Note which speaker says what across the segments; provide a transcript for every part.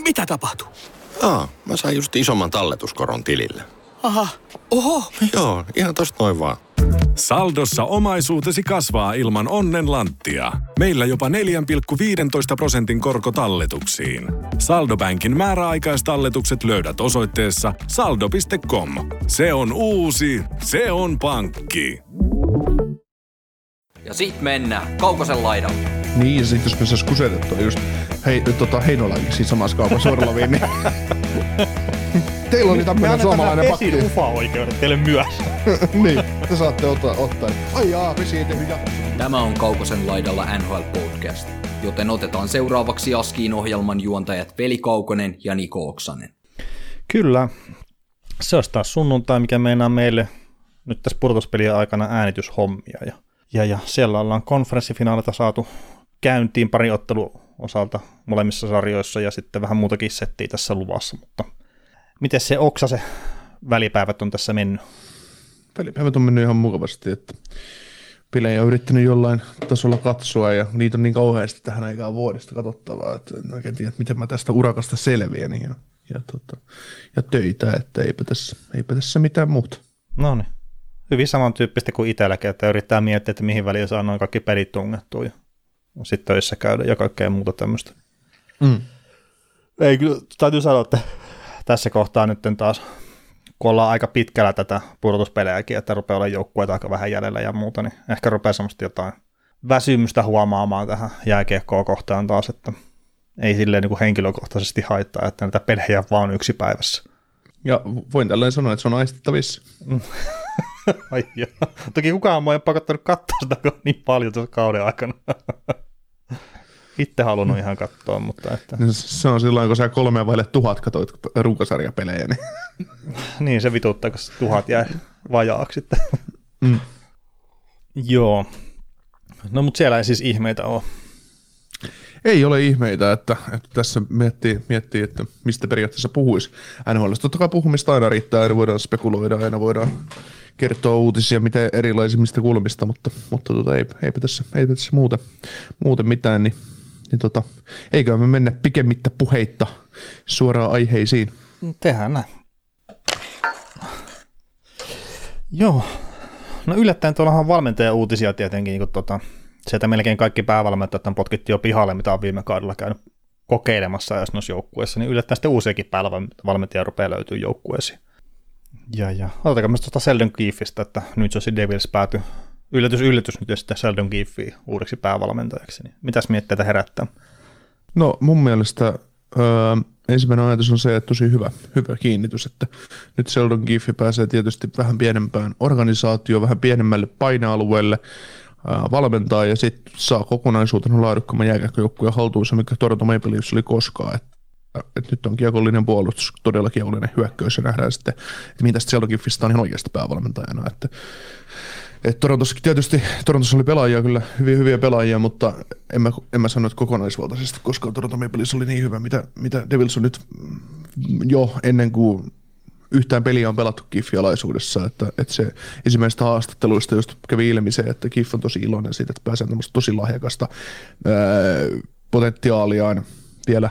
Speaker 1: Mitä tapahtuu?
Speaker 2: Mä sain just isomman talletuskoron tilille.
Speaker 1: Aha, oho.
Speaker 2: Joo, ihan tosta noin vaan.
Speaker 3: Saldossa omaisuutesi kasvaa ilman onnenlanttia. Meillä jopa 4,15% korko talletuksiin. Saldobankin määräaikaistalletukset löydät osoitteessa saldo.com. Se on uusi, se on pankki.
Speaker 4: Ja sit mennään Kaukosen laidalle.
Speaker 5: Niin, ja sit jos me sais kusetettua just Heinolakin siinä samassa kaupassa Orlaviin, niin teillä oli tämmönen suomalainen pakki.
Speaker 6: Me ufa-oikeudet teille myös.
Speaker 5: Niin, te saatte ottaa. Ai vesi ei tehnyt jatkossa.
Speaker 4: Tämä on Kaukosen laidalla NHL Podcast, joten otetaan seuraavaksi Askiin ohjelman juontajat Veli Kaukonen ja Niko Oksanen.
Speaker 6: Kyllä, se olisi taas sunnuntai, mikä meinaa meille nyt tässä pudotuspelien aikana äänityshommia. Ja siellä ollaan konferenssifinaalita saatu käyntiin pari ottelun osalta molemmissa sarjoissa ja sitten vähän muutakin settiä tässä luvassa, mutta miten se Oksasen välipäivät on tässä mennyt?
Speaker 5: Välipäivät on mennyt ihan mukavasti, että pelejä on yrittänyt jollain tasolla katsoa ja niitä on niin kauheasti tähän aikaan vuodesta katsottavaa, että en oikein tiedä, miten mä tästä urakasta selviän ja töitä, että eipä tässä mitään muuta.
Speaker 6: No niin, hyvin samantyyppistä kuin itselläkin, että yrittää miettiä, että mihin väliin saa noin kaikki pelit tungettua ja sitten töissä käydä ja kaikkea muuta tämmöistä. Ei kyllä, täytyy sanoa, että tässä kohtaa nyt taas, kun ollaan aika pitkällä tätä pudotuspelejäkin, että rupeaa olemaan joukkueita aika vähän jäljellä ja muuta, niin ehkä rupeaa semmoista jotain väsymystä huomaamaan tähän jääkiekkoon kohtaan taas, että ei silleen niin kuin henkilökohtaisesti haittaa, että näitä pelejä vaan yksi päivässä.
Speaker 5: Ja voin tällainen sanoa, että se on aistittavissa.
Speaker 6: Ai joo. Toki kukaan mua ei pakottanut katsoa sitä niin paljon tuossa kauden aikana. Itse halunnut ihan katsoa, mutta että...
Speaker 5: Se on silloin, kun sä 3,000 katsoit runkosarjapelejä. Niin,
Speaker 6: niin se vituttaa, kun 1000 jäi vajaaksi sitten. Joo. No mutta siellä ei siis ihmeitä ole.
Speaker 5: Ei ole ihmeitä, että tässä miettii, että mistä periaatteessa puhuisi. NHL:stä totta kai puhumista aina riittää, aina voidaan spekuloida, aina voidaan kertoa uutisia mitä erilaisimmista kulmista, mutta eipä tässä muuten mitään, niin eiköhän me mennä pikemmittä puheitta suoraan aiheisiin.
Speaker 6: Tehdään näin. Joo, no yllättäen tuollahan on valmentaja-uutisia tietenkin, kun sieltä melkein kaikki päävalmentajat potkittiin jo pihalle, mitä on viime kaudella käynyt kokeilemassa jos noissa joukkueissa, niin yllättäen sitten uusiakin päävalmentajia rupeaa löytyy joukkueisiin. Ja otetaanko myös tuosta Sheldon Keefeistä, että New Jersey Devils päätyi yllätys nyt sitten Sheldon Keefeen uudeksi päävalmentajaksi, niin mitäs mietteitä herättää?
Speaker 5: No mun mielestä ensimmäinen ajatus on se, että tosi hyvä kiinnitys, että nyt Sheldon Keefe pääsee tietysti vähän pienempään organisaatioon, vähän pienemmälle painealueelle, valmentaa ja sitten saa kokonaisuutena laadukkaamman jääkiekkojoukkueen haltuunsa, mikä Toronto Maple Leafs oli koskaan. Että nyt on kiekollinen puolustus, todella kiekollinen hyökkäys ja nähdään sitten, että mihin tästä Sheldon Keefestä on ihan oikeasti päävalmentajana. Että Torontossa oli pelaajia kyllä, hyviä pelaajia, mutta en mä sano, että kokonaisvaltaisesti, koska Toronto Maple Leafs oli niin hyvä, mitä Devils on nyt jo ennen kuin yhtään peliä on pelattu Keefe-alaisuudessa, että se ensimmäistä haastatteluista just kävi ilmi se, että Keefe on tosi iloinen siitä, että pääsee tämmöistä tosi lahjakasta potentiaaliaan vielä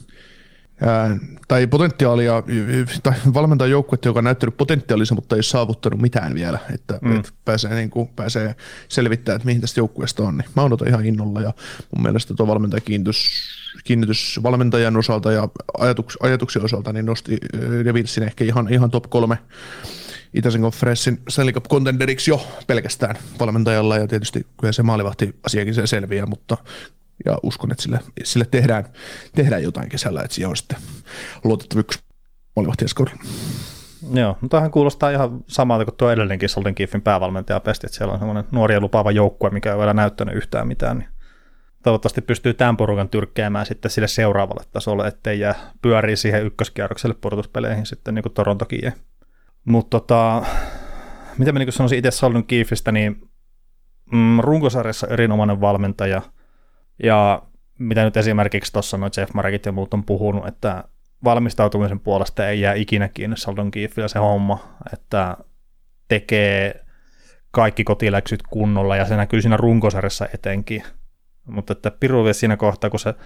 Speaker 5: tai valmentaa joukkuetta, joka on näyttänyt potentiaalisen, mutta ei ole saavuttanut mitään vielä, että pääsee selvittämään, että mihin tästä joukkueesta on, niin mä odotan ihan innolla ja mun mielestä tuo valmentajakiinnitys valmentajan osalta ja ajatuksen osalta niin nosti Devilsin ehkä ihan top 3 itäisen konferenssin Stanley Cup contenderiksi jo pelkästään valmentajalla ja tietysti kyllä se maalivahti asiakin se selviää, mutta ja uskon, että sille tehdään jotain kesällä, että siellä on sitten luotettavyyksi maalivahtiaskaudella.
Speaker 6: Joo, mutta tämähän kuulostaa ihan samalta kuin tuo edellinenkin Sheldon Keefin päävalmentaja pesti, että siellä on semmoinen nuori ja lupaava joukkue, mikä ei ole vielä näyttänyt yhtään mitään, niin toivottavasti pystyy tämän porukan tyrkkäämään sitten sille seuraavalle tasolle, ettei jää pyörii siihen ykköskierrokselle pudotuspeleihin sitten niin kuin Torontokin jäi. Mutta mitä mä niin sanoisin itse Sheldon Keefistä, niin runkosarjassa erinomainen valmentaja, ja mitä nyt esimerkiksi tuossa noin Jeff Marekit ja muut on puhunut, että valmistautumisen puolesta ei jää ikinä kiinni Sheldon Keefillä se homma, että tekee kaikki kotiläksyt kunnolla ja se näkyy siinä runkosarjassa etenkin. Mutta että piru vielä siinä kohtaa, kun se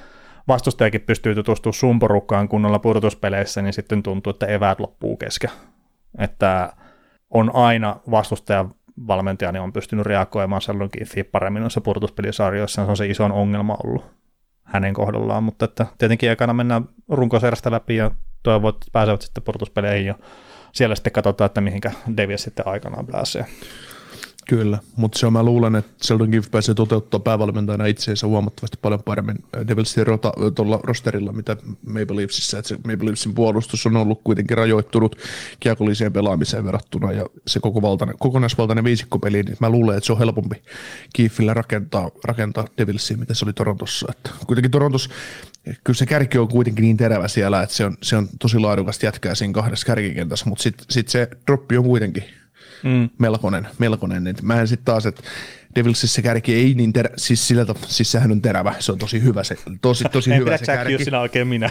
Speaker 6: vastustajakin pystyy tutustumaan sun porukkaan kunnolla pudotuspeleissä, niin sitten tuntuu, että eväät loppuu kesken. Että on aina vastustajan valmentaja, niin on pystynyt reagoimaan Sheldonkin paremmin noissa pudotuspelisarjoissa, se on se iso ongelma ollut hänen kohdallaan, mutta että tietenkin ekana mennään runkosarjasta läpi ja toivoo, että pääsevät sitten pudotuspeleihin ja siellä sitten katsotaan, että mihinkä Devils sitten aikanaan pääsee.
Speaker 5: Kyllä, mutta mä luulen, että Sheldon Keefe pääsee toteuttaa päävalmentajana itseensä huomattavasti paljon paremmin Devilsin tuolla rosterilla, mitä Maple Leafsissä, että se Maple Leafsin puolustus on ollut kuitenkin rajoittunut kiekolliseen pelaamiseen verrattuna, ja se kokonaisvaltainen viisikkopeli, niin mä luulen, että se on helpompi Keefellä rakentaa Devilsiin, mitä se oli Torontossa. Että kuitenkin Torontossa, kyllä se kärki on kuitenkin niin terävä siellä, että se on tosi laadukasta jätkää siinä kahdessa kärkikentässä, mutta sit se droppi on kuitenkin melkoinen. Et mä en sitten taas, että Devilsissä kärki ei niin siis sehän on terävä, se on tosi hyvä se, tosi hyvä se kärki.
Speaker 6: En sinä oikein minä.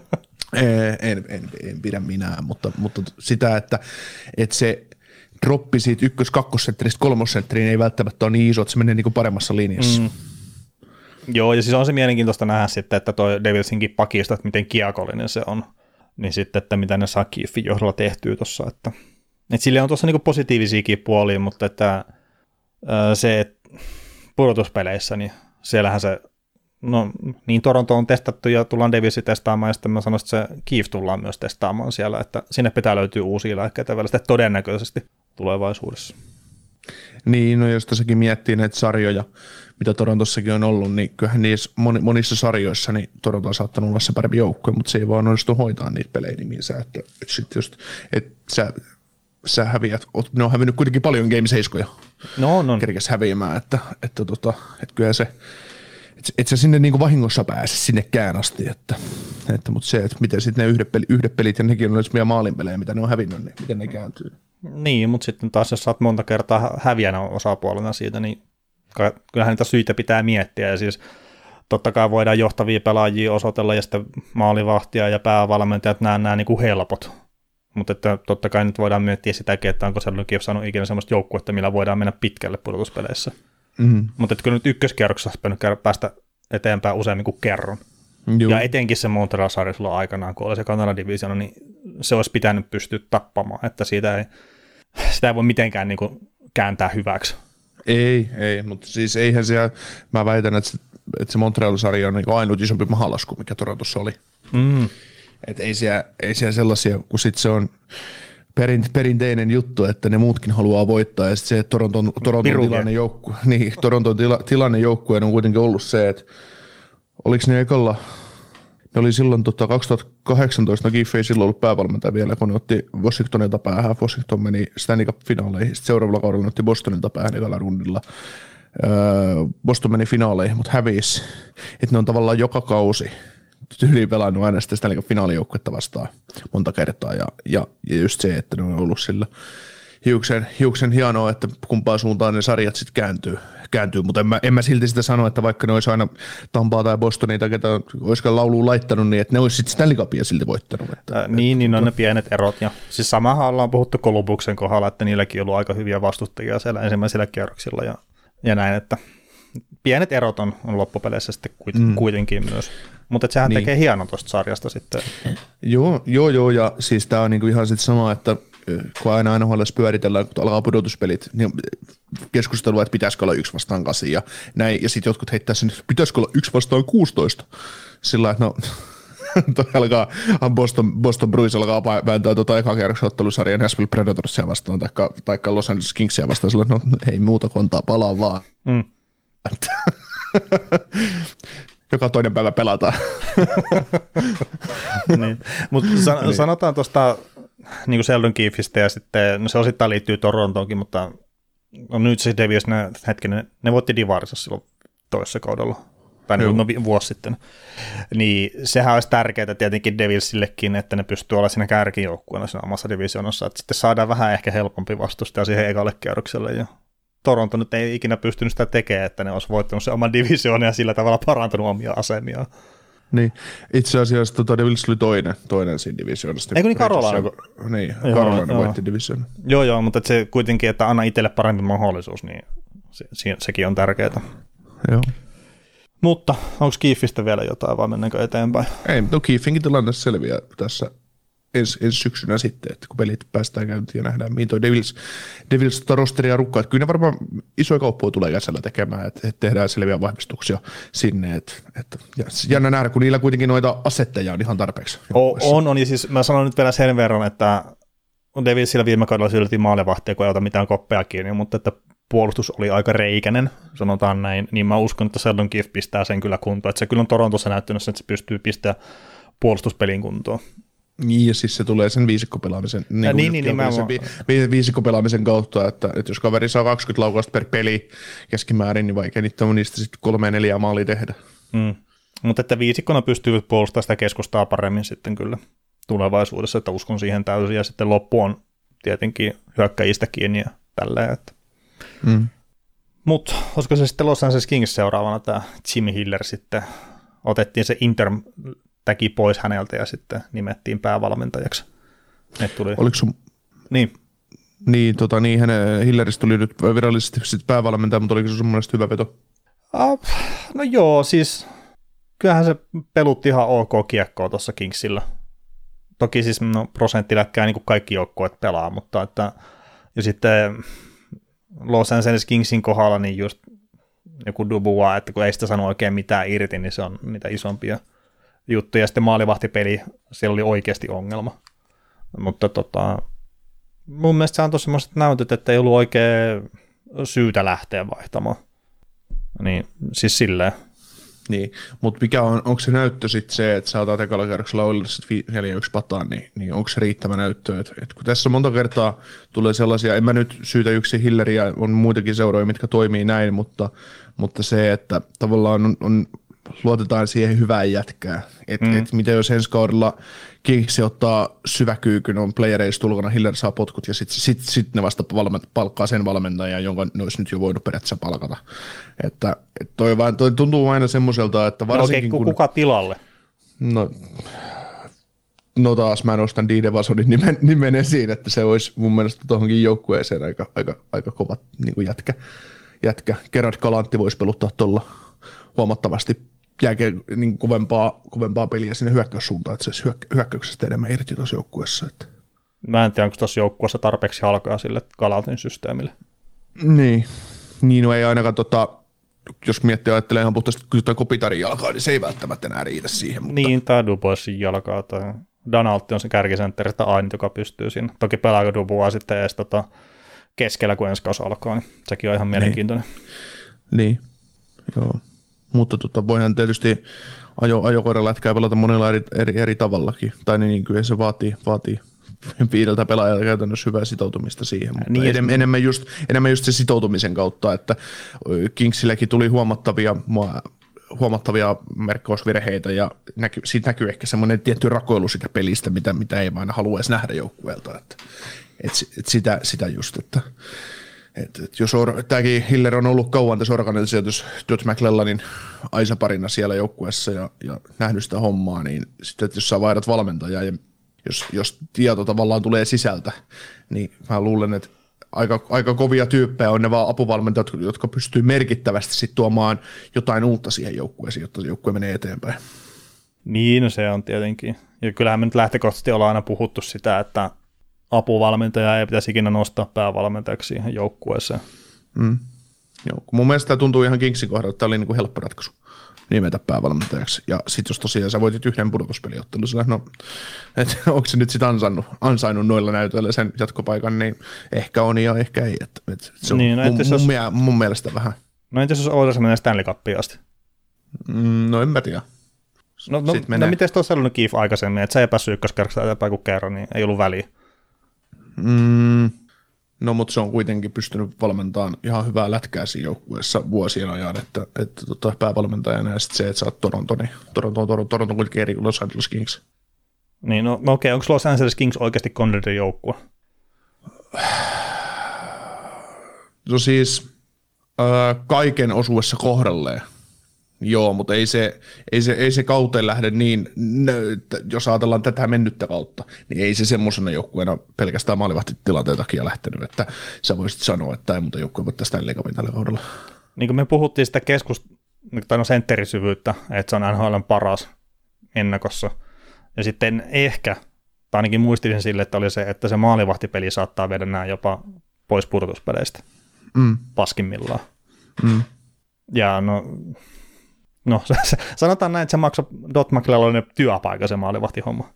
Speaker 5: en pidä minä, mutta sitä, että se droppi siitä ykkös-kakkosentteristä kolmosentteriin ei välttämättä ole niin iso, että se menee niin kuin paremmassa linjassa.
Speaker 6: Joo, ja siis on se mielenkiintoista nähdä sitten, että toi Devilsinkin pakista, että miten kiekollinen se on, niin sitten, että mitä ne saa Keefin johdolla tehtyä tuossa, että sille on tuossa niinku positiivisiakin puolia, mutta että se pudotuspeleissä, niin siellähän se, no niin Toronto on testattu ja tullaan Devilsi testaamaan, ja sitten mä sanoisin, että se Keefe tullaan myös testaamaan siellä, että sinne pitää löytyä uusia lääkkeitä vielä sitten todennäköisesti tulevaisuudessa.
Speaker 5: Niin, no jos tässäkin miettii näitä sarjoja, mitä Torontossakin on ollut, niin kyllähän niissä monissa sarjoissa niin Toronto on saattanut olla se parempi joukkue, mutta se ei vaan onnistu hoitaa niitä pelejä nimiinsä, että sitten just, että sä häviät, ne on hävinnyt kuitenkin paljon Game 7
Speaker 6: No.
Speaker 5: Kerkäs häviämään, että kyllä se, et sä sinne niinku vahingossa pääse sinnekään asti, että mutta se, että miten sitten ne yhdet pelit ja nekin on vielä maalinpelejä, mitä ne on hävinnyt, niin miten ne kääntyy.
Speaker 6: Niin, mutta sitten taas jos sä oot monta kertaa häviänä osapuolena siitä, niin kyllähän niitä syitä pitää miettiä, ja siis totta kai voidaan johtavia pelaajia osoitella ja sitten maalivahtia ja päävalmentajat nämä niin kuin helpot. Mutta että totta kai nyt voidaan miettiä sitäkin, että onko Sheldon Keefe saanut ikinä sellaista joukkuetta, millä voidaan mennä pitkälle pudotuspeleissä. Mutta että kyllä nyt ykköskierroksessa olisi päästä eteenpäin useammin kuin kerran. Joo. Ja etenkin se Montreal-sarja silloin aikanaan, kun oli se Kanada-divisioona, niin se olisi pitänyt pystyä tappamaan, että sitä ei voi mitenkään niin kuin kääntää hyväksi.
Speaker 5: Ei, mutta siis eihän se, mä väitän, että se Montreal-sarja on niin ainut isompi mahalasku, mikä Torontossa oli. Että ei siellä sellaisia, kun sitten se on perinteinen juttu, että ne muutkin haluaa voittaa, ja sitten se, että Toronton tilanne joukkueen on kuitenkin ollut se, että oliko ne ekalla, ne oli silloin 2018, no Keefe ei silloin ollut päävalmentaja vielä, kun ne otti Washingtonilta päähän, Washington meni Stanley Cup-finaaleihin, sitten seuraavalla kaudella ne otti Bostonilta päähän ekalla rundilla. Boston meni finaaleihin, mutta hävisi, että ne on tavallaan joka kausi tyyliin pelannut aina sitä Stanley Cup-finaalijoukkuetta vastaan monta kertaa, ja just se, että ne on ollut sillä hiuksen hienoa, että kumpaan suuntaan ne sarjat sitten kääntyy, mutta en mä silti sitä sano, että vaikka ne olisi aina Tampaa tai Bostonia tai ketä olisikaan lauluun laittanut, niin että ne olisi sitten Stanley Cupia silti voittanut.
Speaker 6: Niin on ne pienet erot, ja siis samahan ollaan puhuttu Columbuksen kohdalla, että niilläkin on ollut aika hyviä vastustajia siellä ensimmäisillä kierroksilla, ja näin, että pienet erot on loppupeleissä sitten kuitenkin myös. Mutta sehän tekee hienon tuosta sarjasta sitten.
Speaker 5: Joo, ja siis tämä on niinku ihan sitten sama, että kun aina NHL:ssä pyöritellään, kun alkaa pudotuspelit, niin keskustelua, että pitäisikö olla 1-8 ja näin, ja sitten jotkut heittää sen, että pitäisikö olla 1-16. Sillä että no, Boston Bruins alkaa vääntää eka kierroksen ottelusarjan Nashville Predatorsia vastaan, tai Los Angeles Kingsia vastaan, sillä no ei muuta kuin antaa palaa vaan. Joka toinen päivä pelataan.
Speaker 6: Niin. Mutta sanotaan tuosta niin kuin Sheldon Keefeistä, ja sitten no se osittain liittyy Torontoonkin, mutta on nyt se Devils, ne voitti Divarisassa silloin toisessa kaudella, tai niin vuosi sitten. Niin sehän olisi tärkeää tietenkin Devilsillekin, että ne pystyy olla siinä kärkijoukkueena siinä omassa divisioonassa, että sitten saadaan vähän ehkä helpompi vastustaja siihen ekalle kierrokselle, ja Toronto nyt ei ikinä pystynyt sitä tekemään, että ne olisi voittanut se oman divisioonan ja sillä tavalla parantanut omia asemiaan.
Speaker 5: Niin, itse asiassa Devils oli toinen siinä divisioonasta.
Speaker 6: Eikö niin Carolina?
Speaker 5: Niin, Carolina voitti divisioonan.
Speaker 6: Joo, mutta se kuitenkin, että anna itselle parempi mahdollisuus, niin sekin on tärkeää.
Speaker 5: Joo.
Speaker 6: Mutta onko Keithistä vielä jotain vai mennäänkö eteenpäin?
Speaker 5: Ei, mutta Keithinkin tilanne selviää tässä ensi syksynä sitten, että kun pelit päästään käyntiin ja nähdään, mihin toi Devils rosteria rukkaa. Että kyllä ne varmaan isoja kauppoja tulee kesällä tekemään, että tehdään selviä vahvistuksia sinne. Että jännä nähdä, kun niillä kuitenkin noita asetteja on ihan tarpeeksi.
Speaker 6: On, ja siis mä sanon nyt vielä sen verran, että Devilsillä viime kaudella syötiin maalevahtia, kun ei ota mitään koppeja kiinni, mutta että puolustus oli aika reikäinen, sanotaan näin, niin mä uskon, että Sheldon Keefe pistää sen kyllä kuntoon. Että se kyllä on Torontossa näyttänyt, että se pystyy pistämään puolustuspelin kuntoon.
Speaker 5: Niin, ja siis se tulee sen viisikkopelaamisen, viisikkopelaamisen kautta, että jos kaveri saa 20 laukausta per peli keskimäärin, niin vaikea niistä sitten 3-4 maalia tehdä.
Speaker 6: Mutta että viisikkona pystyy puolustamaan sitä keskustaa paremmin sitten kyllä tulevaisuudessa, että uskon siihen täysin, ja sitten loppu on tietenkin hyökkäjistä kiinni ja tälleen. Että. Mutta olisiko se sitten Los Angeles Kings seuraavana tämä Jimmy Hiller sitten, otettiin se Inter-täki pois häneltä ja sitten nimettiin päävalmentajaksi.
Speaker 5: Oliko sun...
Speaker 6: Niin.
Speaker 5: Niin, hänen Hilleristä tuli nyt virallisesti sitten päävalmentaja, mutta oliko se sun mielestä hyvä veto?
Speaker 6: No joo, siis kyllähän se pelutti ihan ok kiekkoa tuossa Kingsillä. Toki siis prosenttiläkkää niin kuin kaikki joukkueet pelaa, mutta että, ja sitten Los Angeles Kingsin kohdalla niin just joku Dubois, että kun ei sitä sano oikein mitään irti, niin se on niitä isompia juttuja. Ja sitten maalivahtipeli, siellä oli oikeasti ongelma. Mutta mun mielestä se antoi semmoiset näytöt, että ei ollut oikein syytä lähteä vaihtamaan. Niin, siis silleen.
Speaker 5: Niin, mutta onko se näyttö sitten se, että saataan ekalla kerroksella Oilersit 4-1 pataan, niin onko se riittävä näyttö? Et kun tässä monta kertaa tulee sellaisia, en mä nyt syytä yksin Hilleriä, on muitakin seuroja, mitkä toimii näin, mutta se, että tavallaan on luotetaan siihen hyvään jätkään. Että mitä jos ensi kaudella Kingsi ottaa syväkyykyn, on playereissa tulkana, Hiller saa potkut ja sitten ne vasta palkkaa sen valmentajan, jonka ne olisi nyt jo voinut periaatteessa palkata. Että toi tuntuu aina semmoiselta, että varsinkin
Speaker 6: no, kuka tilalle?
Speaker 5: No taas mä nostan Dean Evasonin nimen esiin, että se olisi mun mielestä tuohonkin joukkueeseen aika kova niin kuin jätkä. Gerard Galantti voisi peluttaa tuolla huomattavasti niin kovempaa peliä sinne hyökkäyssuuntaan, että se hyökkäyksestä enemmän irti tuossa joukkueessa. Että.
Speaker 6: Mä en tiedä, onko tuossa joukkueessa tarpeeksi halkoja sille Galantin systeemille.
Speaker 5: Niin no ei ainakaan jos miettii ajattelee ihan puhtaasti jotain Kopitarin jalkaa, niin se ei välttämättä enää riitä siihen. Mutta.
Speaker 6: Niin, tai Duboisin jalkaa, tai Donaldi on se kärkisentteristä ainut, joka pystyy siinä. Toki pelaako Dubois sitten edes keskellä, kun ensi kausi alkaa, niin sekin on ihan mielenkiintoinen.
Speaker 5: Niin, joo. Mutta voihan tietysti ajokoiralätkää pelata monella eri tavallakin, tai niin kyllä se vaatii 5 pelaajalta käytännössä hyvää sitoutumista siihen, mutta niin, enemmän just se sitoutumisen kautta, että Kingsilläkin tuli huomattavia merkkausvirheitä, ja siitä näkyy ehkä semmoinen tietty rakoilu sitä pelistä, mitä ei aina haluaisi nähdä joukkueelta, että sitä just, että jos tämäkin Hiller on ollut kauan tässä organisaatiossa Dutch McClellanin aisaparina siellä joukkueessa ja nähnyt sitä hommaa, niin sitten jos sä vaihdat valmentajaa ja jos tieto tavallaan tulee sisältä, niin mä luulen, että aika kovia tyyppejä on ne vaan apuvalmentajat, jotka pystyy merkittävästi sit tuomaan jotain uutta siihen joukkueeseen, jotta joukkue menee eteenpäin.
Speaker 6: Niin, no se on tietenkin. Ja kyllähän me nyt lähtökohtaisesti ollaan aina puhuttu sitä, että apuvalmentaja ei pitäisi ikinä nostaa päävalmentajaksi siihen joukkueeseen.
Speaker 5: Joo, mun mielestä tämä tuntuu ihan Kingsin kohdalla, että tämä oli niin kuin helppo ratkaisu nimetä päävalmentajaksi. Ja sitten jos tosiaan sä voitit yhden pudotuspeliottelussa, no onko se nyt sitten ansainnut noilla näytöillä sen jatkopaikan, niin ehkä on ja ehkä ei. Se on niin, mun mielestä vähän.
Speaker 6: No entäs jos Oilers menee Stanley Cupiin asti?
Speaker 5: No en mä tiedä.
Speaker 6: No miten tuossa on Keefe aikaisemmin, että sä ei päässyt ykköskerroksella eteenpäin kuin kerran, niin ei ollut väliä.
Speaker 5: No, mutta se on kuitenkin pystynyt valmentamaan ihan hyvää lätkää siinä joukkueessa vuosien ajan, että päävalmentajana ja sitten se, että sä oot Toronto, niin Toronto on kuitenkin eri Los Angeles Kings.
Speaker 6: Niin, no okei, onko Los Angeles Kings oikeasti Conradin joukkue?
Speaker 5: No siis kaiken osuessa kohdalleen. Joo, mutta ei se kauteen lähde niin, jos ajatellaan tätä mennyttä kautta, niin ei se semmoisena joukkueena pelkästään maalivahtitilanteen takia lähtenyt, että sä voisit sanoa, että ei muuta joukkue voi tästä Stanley Cupin tällä kaudella.
Speaker 6: Niin kuin me puhuttiin sitä sentterisyvyyttä, että se on NHL:n paras ennakossa. Ja sitten ehkä, tai ainakin muistin sille, että oli se, että se maalivahtipeli saattaa viedä nämä jopa pois pudotuspeleistä paskimmillaan. Ja no sanotaan näin, että se maksoi Dot McLellalle työpaikka se maalivahtihomma.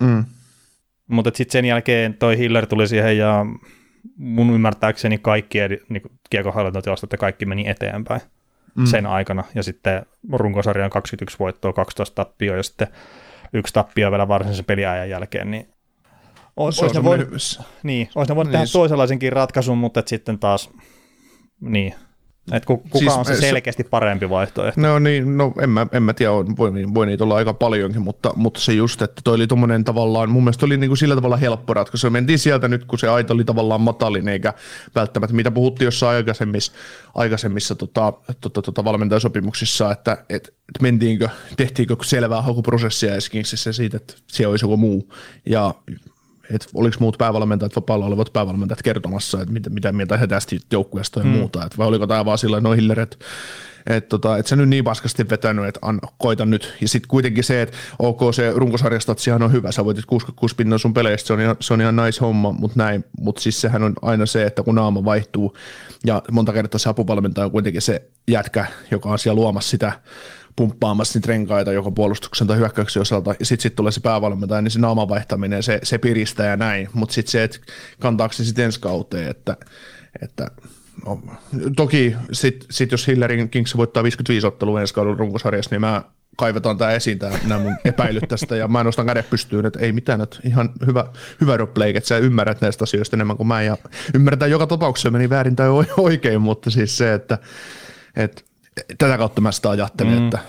Speaker 6: Mutta sitten sen jälkeen toi Hiller tuli siihen ja mun ymmärtääkseni kaikki niin kiekonhallintotilastot ja kaikki meni eteenpäin sen aikana. Ja sitten runkosarjan 21 voittoa, 12 tappioa ja sitten 1 tappio vielä varsinaisen peliajan jälkeen. Niin olisi ne voinut tehdä toisenlaisenkin ratkaisun, mutta sitten taas niin. Että kuka siis, on se selkeästi parempi vaihtoehto?
Speaker 5: No niin, en mä tiedä, voi niitä olla aika paljonkin, mutta se just, että toi oli tommonen tavallaan, mun mielestä oli niinku sillä tavalla helppo ratkaisu. Mentiin sieltä nyt, kun se aita oli tavallaan matalin, eikä välttämättä, mitä puhuttiin jossain aikaisemmissa valmentajasopimuksissa, että tehtiinkö selvää hakuprosessia esimerkiksi siitä, että siellä olisi joku muu, ja että oliko muut päävalmentajat, vapaalla olevat päävalmentajat kertomassa, että mitä mieltä he tästä joukkueesta ja muuta, että vai oliko tämä vaan sillä no Hiller, että se nyt niin paskasti vetänyt, että koita nyt. Ja sitten kuitenkin se, että se runkosarjastatsihan on hyvä, sä voitit 66 pinnan sun peleistä, se on ihan nice homma, mutta siis sehän on aina se, että kun naama vaihtuu ja monta kertaa se apuvalmentaja on kuitenkin se jätkä, joka on siellä luomassa sitä pumppaamassa niitä renkaita joko puolustuksen tai hyökkäyksen osalta, ja sitten tulee se päävalmentaja, niin se naaman vaihtaminen, se piristää ja näin, mutta sitten se, että kantaako se sitten ensi kauteen, että no, toki sit jos Hillerin Kings voittaa 55 ottelua ensi kaudella runkosarjassa, niin mä kaivetaan tää esiin, nämä mun epäilyt tästä, ja mä nostan kädet pystyyn, että ei mitään, että ihan hyvä Rob Blake, että sä ymmärrät näistä asioista enemmän kuin mä, ja ymmärretään joka tapauksessa meni väärin tai oikein, mutta siis se, että tätä kautta mä sitä ajattelin, että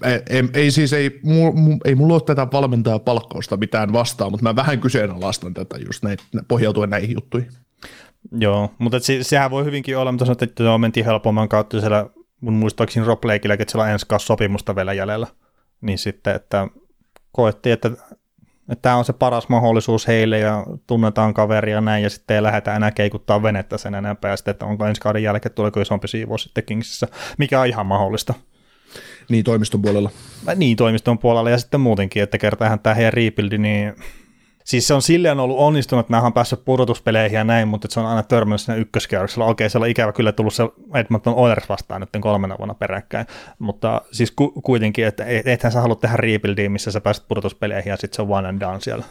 Speaker 5: ei mulla ole tätä valmentaja palkkausta mitään vastaan, mutta mä vähän kyseenalaistan tätä just pohjautuen näihin juttuihin.
Speaker 6: Joo, mutta sehän voi hyvinkin olla, mutta sanotaan, että mentiin helpomman kautta siellä, mun muistaakseni Rob Blakeillä, että siellä on ensi kanssa sopimusta vielä jäljellä, niin sitten, että koettiin, että tämä on se paras mahdollisuus heille ja tunnetaan kaveria näin ja sitten ei lähdetä enää keikuttaa venettä sen enempää ja sitten, että onko ensi kauden jälkeen tuleeko isompi siivous sitten Kingsissä, mikä on ihan mahdollista.
Speaker 5: Niin toimiston puolella.
Speaker 6: Niin toimiston puolella ja sitten muutenkin, että kertaahan tämä heidän rebuildi, niin siis se on silleen ollut onnistunut, että nämä on päässyt pudotuspeleihin ja näin, mutta se on aina törmännyt siinä ykköskierroksella. Okei, siellä on ikävä kyllä tullut se Edmonton Oilers vastaan nyt 3 vuonna peräkkäin, mutta siis kuitenkin, että ethän sä halua tehdä rebuildia, missä sä pääset pudotuspeleihin ja sitten se on one and done siellä.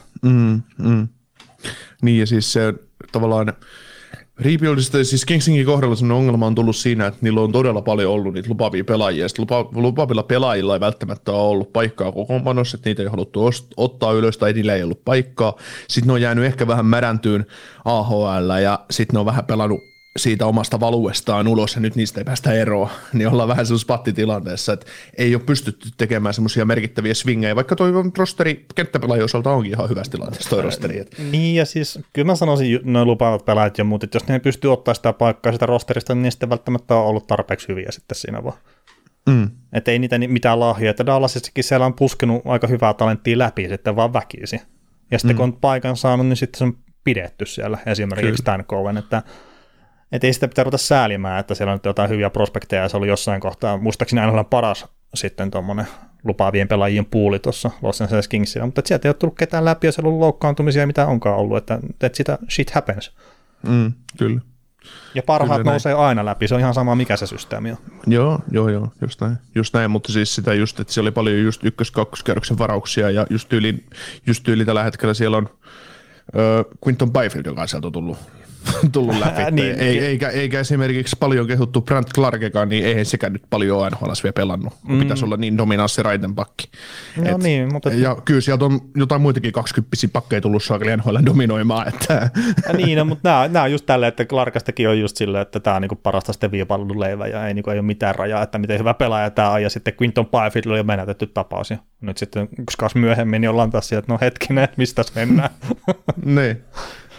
Speaker 5: Niin ja siis se tavallaan rebuildista, siis Kingsinkin kohdalla sellainen ongelma on tullut siinä, että niillä on todella paljon ollut niitä lupaavia pelaajia, ja lupaavilla pelaajilla ei välttämättä ole ollut paikkaa kokoonpanossa, että niitä ei haluttu ottaa ylös, tai niillä ei ollut paikkaa. Sitten ne on jäänyt ehkä vähän märäntyyn AHL, ja sitten ne on vähän pelannut siitä omasta valuestaan ulos, ja nyt niistä ei päästä eroon, niin ollaan vähän sellaisessa pattitilanteessa, että ei ole pystytty tekemään semmoisia merkittäviä swingejä, vaikka toi rosteri kenttäpelaajien osalta onkin ihan hyvässä tilanteessa toi rosteri.
Speaker 6: Niin, ja siis kyllä mä sanoisin noin lupaavat pelaajat ja muut, että jos ne ei pysty ottaa sitä paikkaa sitä rosterista, niin sitten välttämättä on ollut tarpeeksi hyviä sitten siinä vaan. Että ei niitä mitään lahjoja, että Dallasissakin siellä on puskenut aika hyvää talenttia läpi sitten vaan väkisin. Ja sitten kun on paikan saanut, niin sitten se on pidetty siellä, esimerkiksi tämän Coven, että ei sitä pitää ruveta säälimään, että siellä on jotain hyviä prospekteja ja se oli jossain kohtaa, muistaakseni aina paras sitten tuommoinen lupaavien pelaajien puuli tuossa Los Angeles Kingsillä, mutta sieltä ei ole tullut ketään läpi ja siellä on ollut loukkaantumisia, mitä onkaan ollut, että sitä shit happens.
Speaker 5: Kyllä.
Speaker 6: Ja parhaat kyllä nousee aina läpi, se on ihan sama mikä se systeemi on.
Speaker 5: Joo, just näin, mutta siis sitä just, että siellä oli paljon just ykkös-kakkoskerroksen varauksia ja just tyyli tällä hetkellä siellä on Quinton Byfield, joka sieltä on tullut läpi. Niin, eikä esimerkiksi paljon kehuttu Brandt Clarkekaan, niin eihän sekä nyt paljon ole NHL:ssä vielä pelannut, kun pitäisi olla niin dominanssi raitenpakki.
Speaker 6: No niin, mutta
Speaker 5: ja kyllä sieltä on jotain muitakin 20-pisiä pakkeja tullut saakeli NHL:n dominoimaan. Että
Speaker 6: niin, no, mutta nämä on just tälleen, että Clarkastakin on just silleen, että tämä on niinku parasta sitten viipallunleivä ja ei ole mitään rajaa, että miten hyvä pelaaja tämä on, ja sitten Quinton Byfield oli jo menetetty tapaus, ja nyt sitten yksi myöhemmin niin ollaan taas sieltä, että no hetkinen, mistä mennään.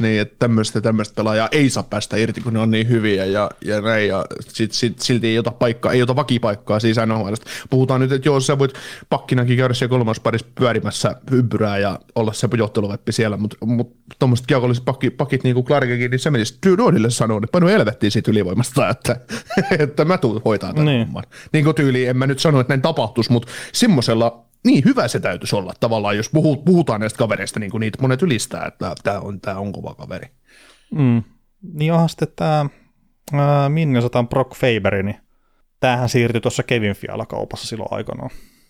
Speaker 5: Niin, että tämmöistä pelaajaa ei saa päästä irti, kun ne on niin hyviä ja näin, ja silti ei ota paikkaa, ei ota vakipaikkaa siis NHL:stä. Puhutaan nyt, että joo, sä voit pakkinakin käydä siellä kolmosparissa pyörimässä ympyrää ja olla se johteluveppi siellä, mutta tuommoiset kiekolliset pakit niin kuin Clarkekin, niin se menisi Dodille sanoa, että painu helvettiin siitä ylivoimasta, että mä tuun hoitaa tämän homman. Niin kuin tyyliin, en mä nyt sano, että näin tapahtuisi, mutta semmoisella niin hyvä se täytyisi olla tavallaan, jos puhutaan näistä kavereista, niin kuin niitä monet ylistää, että tämä on kova kaveri.
Speaker 6: Niin onhan sitten tämä Minnesotan Brock Faber, niin tämähän siirtyi tuossa Kevin Fiala-kaupassa silloin aikanaan.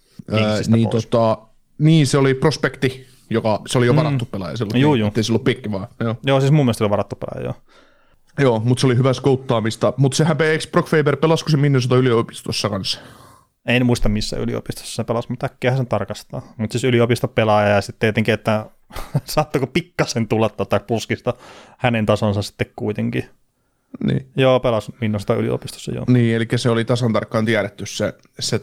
Speaker 5: Niin se oli prospekti, se oli jo varattu pelaaja silloin,
Speaker 6: joo.
Speaker 5: Ettei se ollut pikki vaan.
Speaker 6: Joo, siis mun mielestä oli varattu pelaaja, joo.
Speaker 5: Joo, mutta se oli hyvä skouttaamista, mutta sehän eikö Brock Faber pelasko se Minnesotan yliopistossa kanssa?
Speaker 6: En muista missä yliopistossa se pelasi, mutta äkkiä sen tarkastaa. Mutta siis yliopistopelaaja ja sitten tietenkin, että saattako pikkasen tulla puskista hänen tasonsa sitten kuitenkin.
Speaker 5: Niin.
Speaker 6: Joo, pelasi Minnesota yliopistossa, joo.
Speaker 5: Niin, eli se oli tasan tarkkaan tiedetty se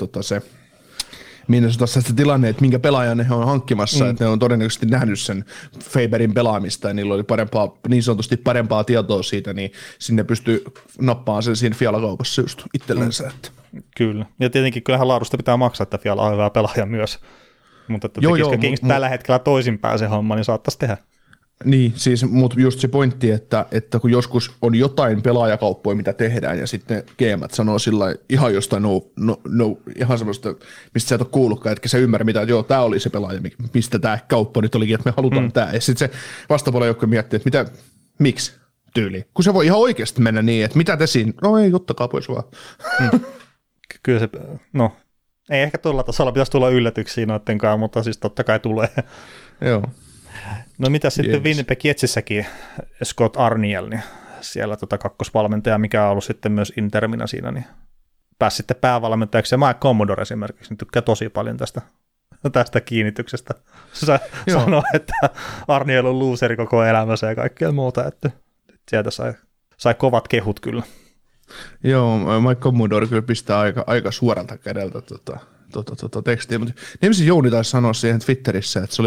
Speaker 5: Minnesotassa se tilanne, että minkä pelaajan he on hankkimassa, että ne on todennäköisesti nähnyt sen Faberin pelaamista ja niillä oli niin sanotusti parempaa tietoa siitä, niin sinne pystyy nappaamaan sen siinä Fiala-kaupassa just itsellensä.
Speaker 6: Kyllä, ja tietenkin kyllähän laadusta pitää maksaa, että Fiala on hyvä pelaaja myös, mutta tekisikö Kings tällä hetkellä toisinpäin se homma, niin saattaisi tehdä.
Speaker 5: Niin, siis, mutta just se pointti, että kun joskus on jotain pelaajakauppoja, mitä tehdään, ja sitten GM:t sanoo sillä ihan jostain ihan semmoista, mistä sä et ole kuullutkaan, etkä sä ymmärrä mitä, että joo, tää oli se pelaaja, mistä tää kauppa nyt olikin, että me halutaan tää. Ja sitten se vastapuolella joku miettii, että miksi tyyliin, kun se voi ihan oikeasti mennä niin, että mitä te siinä, no ei, ottakaa pois vaan.
Speaker 6: Kyllä se, no, ei ehkä tuolla tasolla pitäisi tulla yllätyksiä noittenkaan, mutta siis totta kai tulee.
Speaker 5: Joo.
Speaker 6: No mitä sitten Winnipeg Jetsissäkin Scott Arniel, niin siellä kakkosvalmentaja, mikä on ollut sitten myös interminä siinä, niin pääsi sitten päävalmentajaksi. Ja Mike Commodore esimerkiksi niin tykkää tosi paljon tästä kiinnityksestä. Sanoi, että Arniel on looseri koko elämänsä ja kaikkea muuta, että sieltä sai kovat kehut kyllä. Joo,
Speaker 5: Mike Commodore kyllä pistää aika suoralta kädeltä tekstiä, mutta nimesi Jouni taisi sanoa siihen Twitterissä, että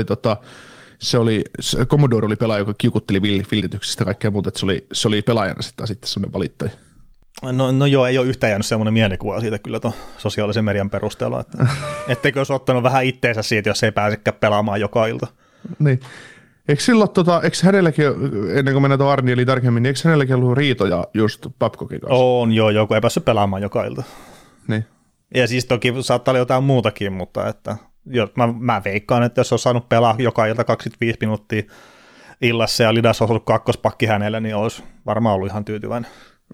Speaker 5: Commodore oli pelaaja, joka kiukutteli villityksestä ja kaikkea muuta, että se oli pelaajana sitten semmoinen valittaja.
Speaker 6: No joo, ei ole yhtään jäänyt semmoinen mielikuva siitä kyllä tuon sosiaalisen median perusteella, että etteikö olisi ottanut vähän itteensä siitä, jos ei pääsekään pelaamaan joka ilta.
Speaker 5: Niin. Eikö eikö hänelläkin, ennen kuin mennään tuon Arnieliin tarkemmin, niin eikö hänelläkin ollut riitoja just Babcockin kanssa?
Speaker 6: On joo, kun ei päässyt pelaamaan joka ilta.
Speaker 5: Niin.
Speaker 6: Ja siis toki saattaa olla jotain muutakin, mutta että mä veikkaan, että jos on saanut pelaa joka ilta 25 minuuttia illassa ja Lidas olisi ollut kakkospakki hänelle, niin olisi varmaan ollut ihan tyytyväinen.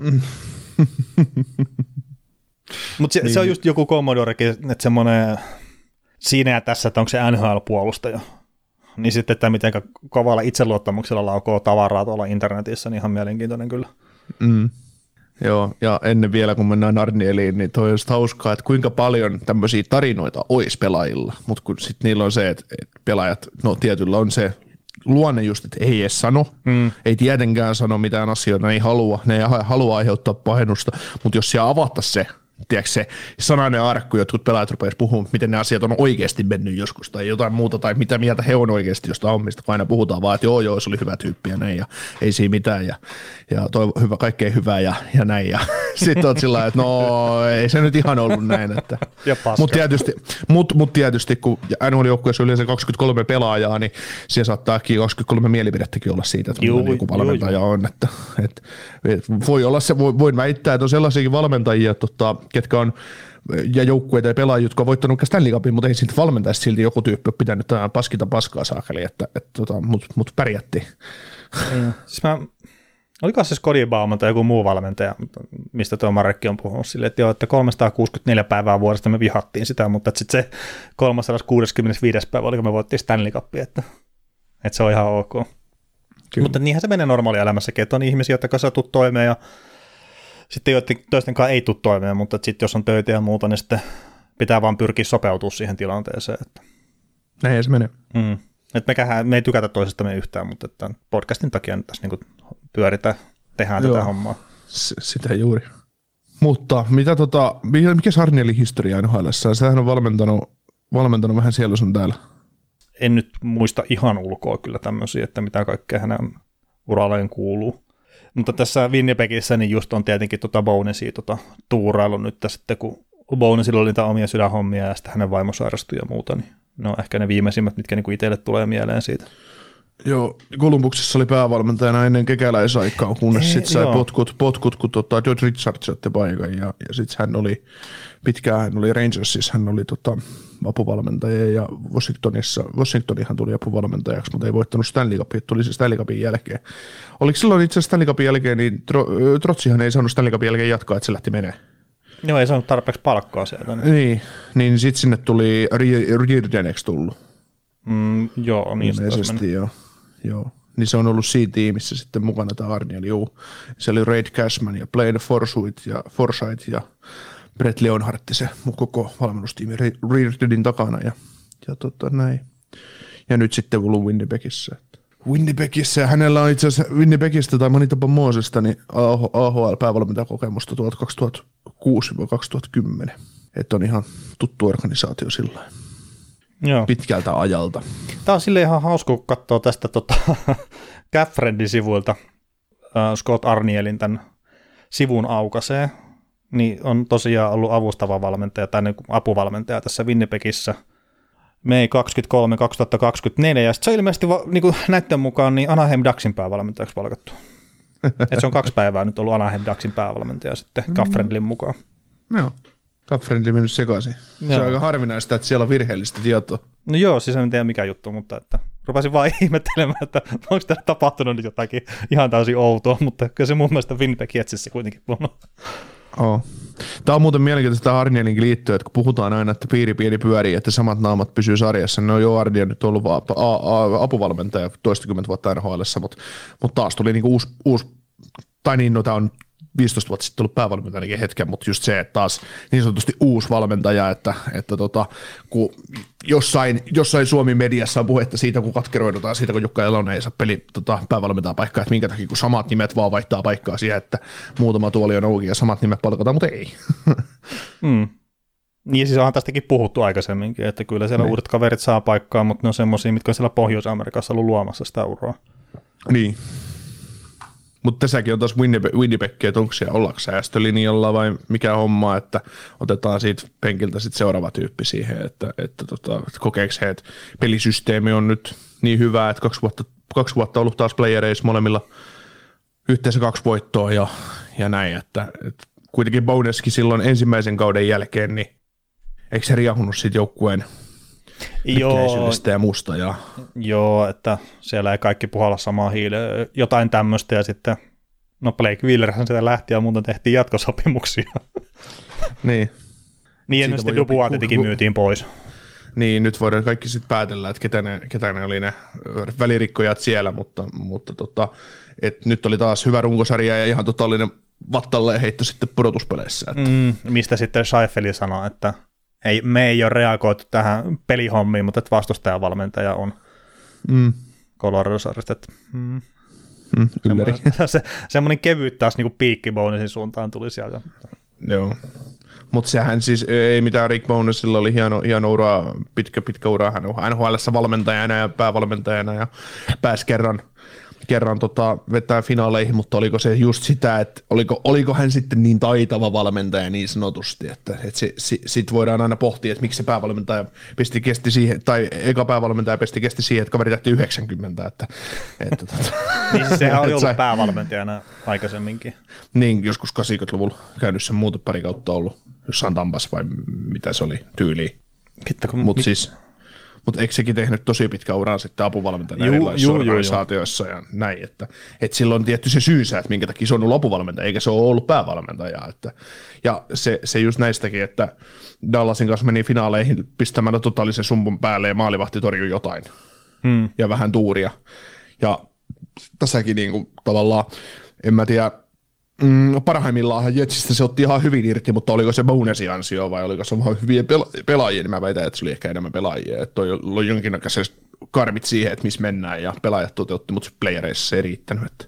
Speaker 6: Mutta se on just joku Commodorekin, että semmoinen siinä ja tässä, että onko se NHL-puolustaja. Niin sitten, että miten kovalla itseluottamuksella laukoo tavaraa tuolla internetissä, niin ihan mielenkiintoinen kyllä.
Speaker 5: Joo, ja ennen vielä, kun mennään Arnieliin, niin toi on just hauskaa, että kuinka paljon tämmöisiä tarinoita olisi pelaajilla, mutta kun sitten niillä on se, että pelaajat, no tietyllä on se luonne just, että ei edes sano, ei tietenkään sano mitään asioita, ne ei halua aiheuttaa pahennusta, mutta jos siellä avattaisiin se, tiedätkö se sanainen arkku, jotkut pelaajat rupeaisi puhumaan, miten ne asiat on oikeasti mennyt joskus, tai jotain muuta, tai mitä mieltä he on oikeasti jostain hommista, kun aina puhutaan vaan, että joo, se oli hyvä tyyppi ja näin, ja ei siinä mitään, ja hyvä, kaikkea hyvää, ja näin, ja sitten olet sillä lailla, että no, ei se nyt ihan ollut näin, että mutta tietysti, kun NHL-joukkueessa on yleensä 23 pelaajaa, niin siellä saattaa 23 mielipidettäkin olla siitä, että joku valmentaja on, että voi olla se, voin väittää, että on sellaisiakin valmentajia, ketkä on, ja joukkueita ja pelaajia, jotka on voittanut Stanley Cupin, mutta ei siitä valmentaisi silti joku tyyppi ole pitänyt paskita paskaa saakeli, mutta pärjättiin.
Speaker 6: Siis olikohan se Skodibauma tai joku muu valmentaja, mistä tuo Marekki on puhunut silleen, että joo, että 364 päivää vuodesta me vihattiin sitä, mutta sitten se 365. päivä, oliko me voittiin Stanley Cupia, että se on ihan ok. Kyllä. Mutta niinhän se menee normaalielämässäkin, että on ihmisiä, jotka kanssa tuut toimeen ja sitten toisten kanssa ei tule toimeen, mutta sitten jos on töitä ja muuta, niin sitten pitää vaan pyrkiä sopeutumaan siihen tilanteeseen. Että
Speaker 5: näin se menee.
Speaker 6: Että me ei tykätä toisestamme yhtään, mutta että podcastin takia nyt tässä niin pyöritään, tehdään tätä hommaa.
Speaker 5: Sitä juuri. Mutta mikä Arnielin historia NHL:ssä? Sehän on valmentanut vähän siellä sun täällä.
Speaker 6: En nyt muista ihan ulkoa kyllä tämmöisiä, että mitä kaikkea hän uralleen kuuluu. Mutta tässä Winnipegissä niin just on tietenkin Bonesia tuurailu nyt sitten, kun Bonesilla oli niitä omia sydänhommia ja sitten hänen vaimo sairastui ja muuta, niin ne on ehkä ne viimeisimmät, mitkä niinku itselle tulee mieleen siitä.
Speaker 5: Joo, Columbuksessa oli päävalmentajana ennen kekäläisaikaa, kunnes sitten sai potkut kun George Richards otti paikan ja sitten hän oli Rangersissa, hän oli apuvalmentaja ja Washingtonihan tuli apuvalmentajaksi, mutta ei voittanut Stanley Cupia, tuli se Stanley Cupin jälkeen. Oliko silloin itse asiassa Stanley Cupin jälkeen, niin Trotsihan ei saanut Stanley Cupin jälkeen jatkaa, että se lähti menee.
Speaker 6: Joo, ei saanut tarpeeksi palkkaa sieltä.
Speaker 5: Niin sitten sinne tuli Reardeneksi tullut.
Speaker 6: Joo, niin
Speaker 5: ilmeisesti joo. Niin se on ollut siinä tiimissä sitten mukana tämä Arniel, juu. Se oli Reid Cashman ja Blaine Forsythe ja Brett Leonhardt se koko valmennustiimi Reardenin takana ja näin. Ja nyt sitten ollut Winnipegissä ja hänellä on itse asiassa Winnipegistä tai Manitoba Moosesta niin AHL-päävalmentajakokemusta 2006-2010. Että on ihan tuttu organisaatio sillä pitkältä ajalta.
Speaker 6: Tämä on silleen ihan hauska, kun katsoo tästä CapFriendin sivuilta Scott Arnielin tämän sivun aukaisee, niin on tosiaan ollut avustava valmentaja tai apuvalmentaja tässä Winnipegissä Mei 23-2024, ja se on ilmeisesti niin näiden mukaan niin Anaheim Ducksin päävalmentajaksi palkattu. Et se on 2 päivää nyt ollut Anaheim Ducksin päävalmentaja sitten CapFriendin mukaan.
Speaker 5: Joo. CapFriendly mennyt sekaisin. Se on aika harvinaista, että siellä on virheellistä tietoa.
Speaker 6: No joo, siis en tiedä mikä juttu, mutta että rupesin vaan ihmettelemään, että onko täällä tapahtunut nyt jotakin ihan täysin outoa, mutta kyllä se mun mielestä Winnipeg Jetsissä kuitenkin on.
Speaker 5: Tämä on muuten mielenkiintoista Arnielinkin liittyen, että kun puhutaan aina, että piiri pieni pyörii, että samat naamat pysyy sarjassa, niin on jo Arniel nyt ollut apuvalmentaja toistakymmentä vuotta NHL:ssä, mutta taas tuli niinku uusi tai niin, no tämä on 15 vuotta sitten ollut päävalmentajanikin hetken, mutta just se, että taas niin sanotusti uusi valmentaja, että kun jossain Suomi-mediassa on puhetta siitä, kun katkeroidutaan siitä, kun Jukka Elonen ei saa päävalmentajan paikkaa, että minkä takia, kun samat nimet vaan vaihtaa paikkaa siihen, että muutama tuoli on auki ja samat nimet palkataan, mutta ei.
Speaker 6: Niin siis onhan tästäkin puhuttu aikaisemminkin, että kyllä siellä uudet kaverit saa paikkaa, mutta ne on semmoisia, mitkä on siellä Pohjois-Amerikassa ollut luomassa sitä uraa.
Speaker 5: Niin. Mutta tässäkin on taas Winnipeg, että onko siellä ollaanko säästölinjalla vai mikä homma, että otetaan siitä penkiltä sitten seuraava tyyppi siihen, että kokeeko he, että pelisysteemi on nyt niin hyvä, että 2 vuotta ollut taas playereissa molemmilla yhteensä 2 voittoa ja näin, että kuitenkin Boneskin silloin ensimmäisen kauden jälkeen, niin eikö se riahunut siitä joukkueen pitkäisyydestä ja musta?
Speaker 6: Joo, että siellä ei kaikki puhalla samaa hiileen, jotain tämmöistä ja sitten, Blake Wheelerhän sitä lähti ja muuten tehtiin jatkosopimuksia.
Speaker 5: Niin.
Speaker 6: Niin ja sitten Dubois tietenkin myytiin pois.
Speaker 5: Niin, nyt voidaan kaikki sitten päätellä, että ketä ne oli ne välirikkojat siellä, mutta että nyt oli taas hyvä runkosarja ja ihan totaalinen vattalleen heitto sitten pudotuspeleissä.
Speaker 6: Mistä sitten Scheifele sanoi, että me ei ole reagoitu tähän pelihommiin, mutta että vastustajavalmentaja on Colorado-sarjasta. Semmoinen kevyt taas niin piikki Bonesin suuntaan tuli sieltä.
Speaker 5: Joo, mutta sehän siis ei mitään, Rick Bonesilla oli hieno ura, pitkä ura, hän on NHL:ssä valmentajana ja päävalmentajana ja pääsi kerran vetää finaaleihin, mutta oliko se just sitä, että oliko hän sitten niin taitava valmentaja niin sanotusti, että sit voidaan aina pohtia, että miksi se päävalmentaja kesti siihen, tai eka päävalmentaja kesti siihen, että kaveri tähti 90,
Speaker 6: niin sehän oli ollut päävalmentajana aikaisemminkin.
Speaker 5: Niin, joskus 80-luvulla käynyt sen muuta pari kautta ollut, jossain Tampas vai mitä se oli tyyliin. Mutta eikö sekin tehnyt tosi pitkä uraa sitten apuvalmentajana erilaisissa organisaatioissa ja näin, että silloin on tietty se syysä, että minkä takia se on ollut apuvalmentaja, eikä se ole ollut päävalmentaja. Ja se just näistäkin, että Dallasin kanssa meni finaaleihin pistämällä totaalisen sumpun päälle ja maalivahti torjui jotain ja vähän tuuria. Ja tässäkin niinku tavallaan, en mä tiedä, parhaimmillaan Jetsistä se otti ihan hyvin irti, mutta oliko se Bonesin ansio vai oliko se vaan hyviä pelaajia, niin mä väitän, että se oli ehkä enemmän pelaajia. Että oli jonkinnäköiset karmit siihen, että missä mennään ja pelaajat toteutti, mutta playereissa se ei riittänyt. Että.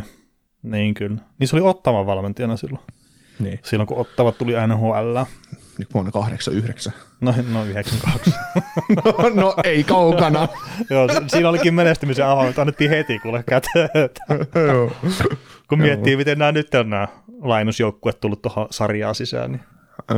Speaker 6: Niin kyllä. Niin se oli Ottavan valmentajana silloin.
Speaker 5: Niin.
Speaker 6: Silloin kun Ottava tuli NHL.
Speaker 5: vuonna 89.
Speaker 6: No 92.
Speaker 5: no ei kaukana.
Speaker 6: Joo, siinä olikin menestymisen avaimet, annettiin heti kuule käteen. Kun miettii, miten nyt on nämä lainusjoukkueet tullut tuohon sarjaan sisään. Niin.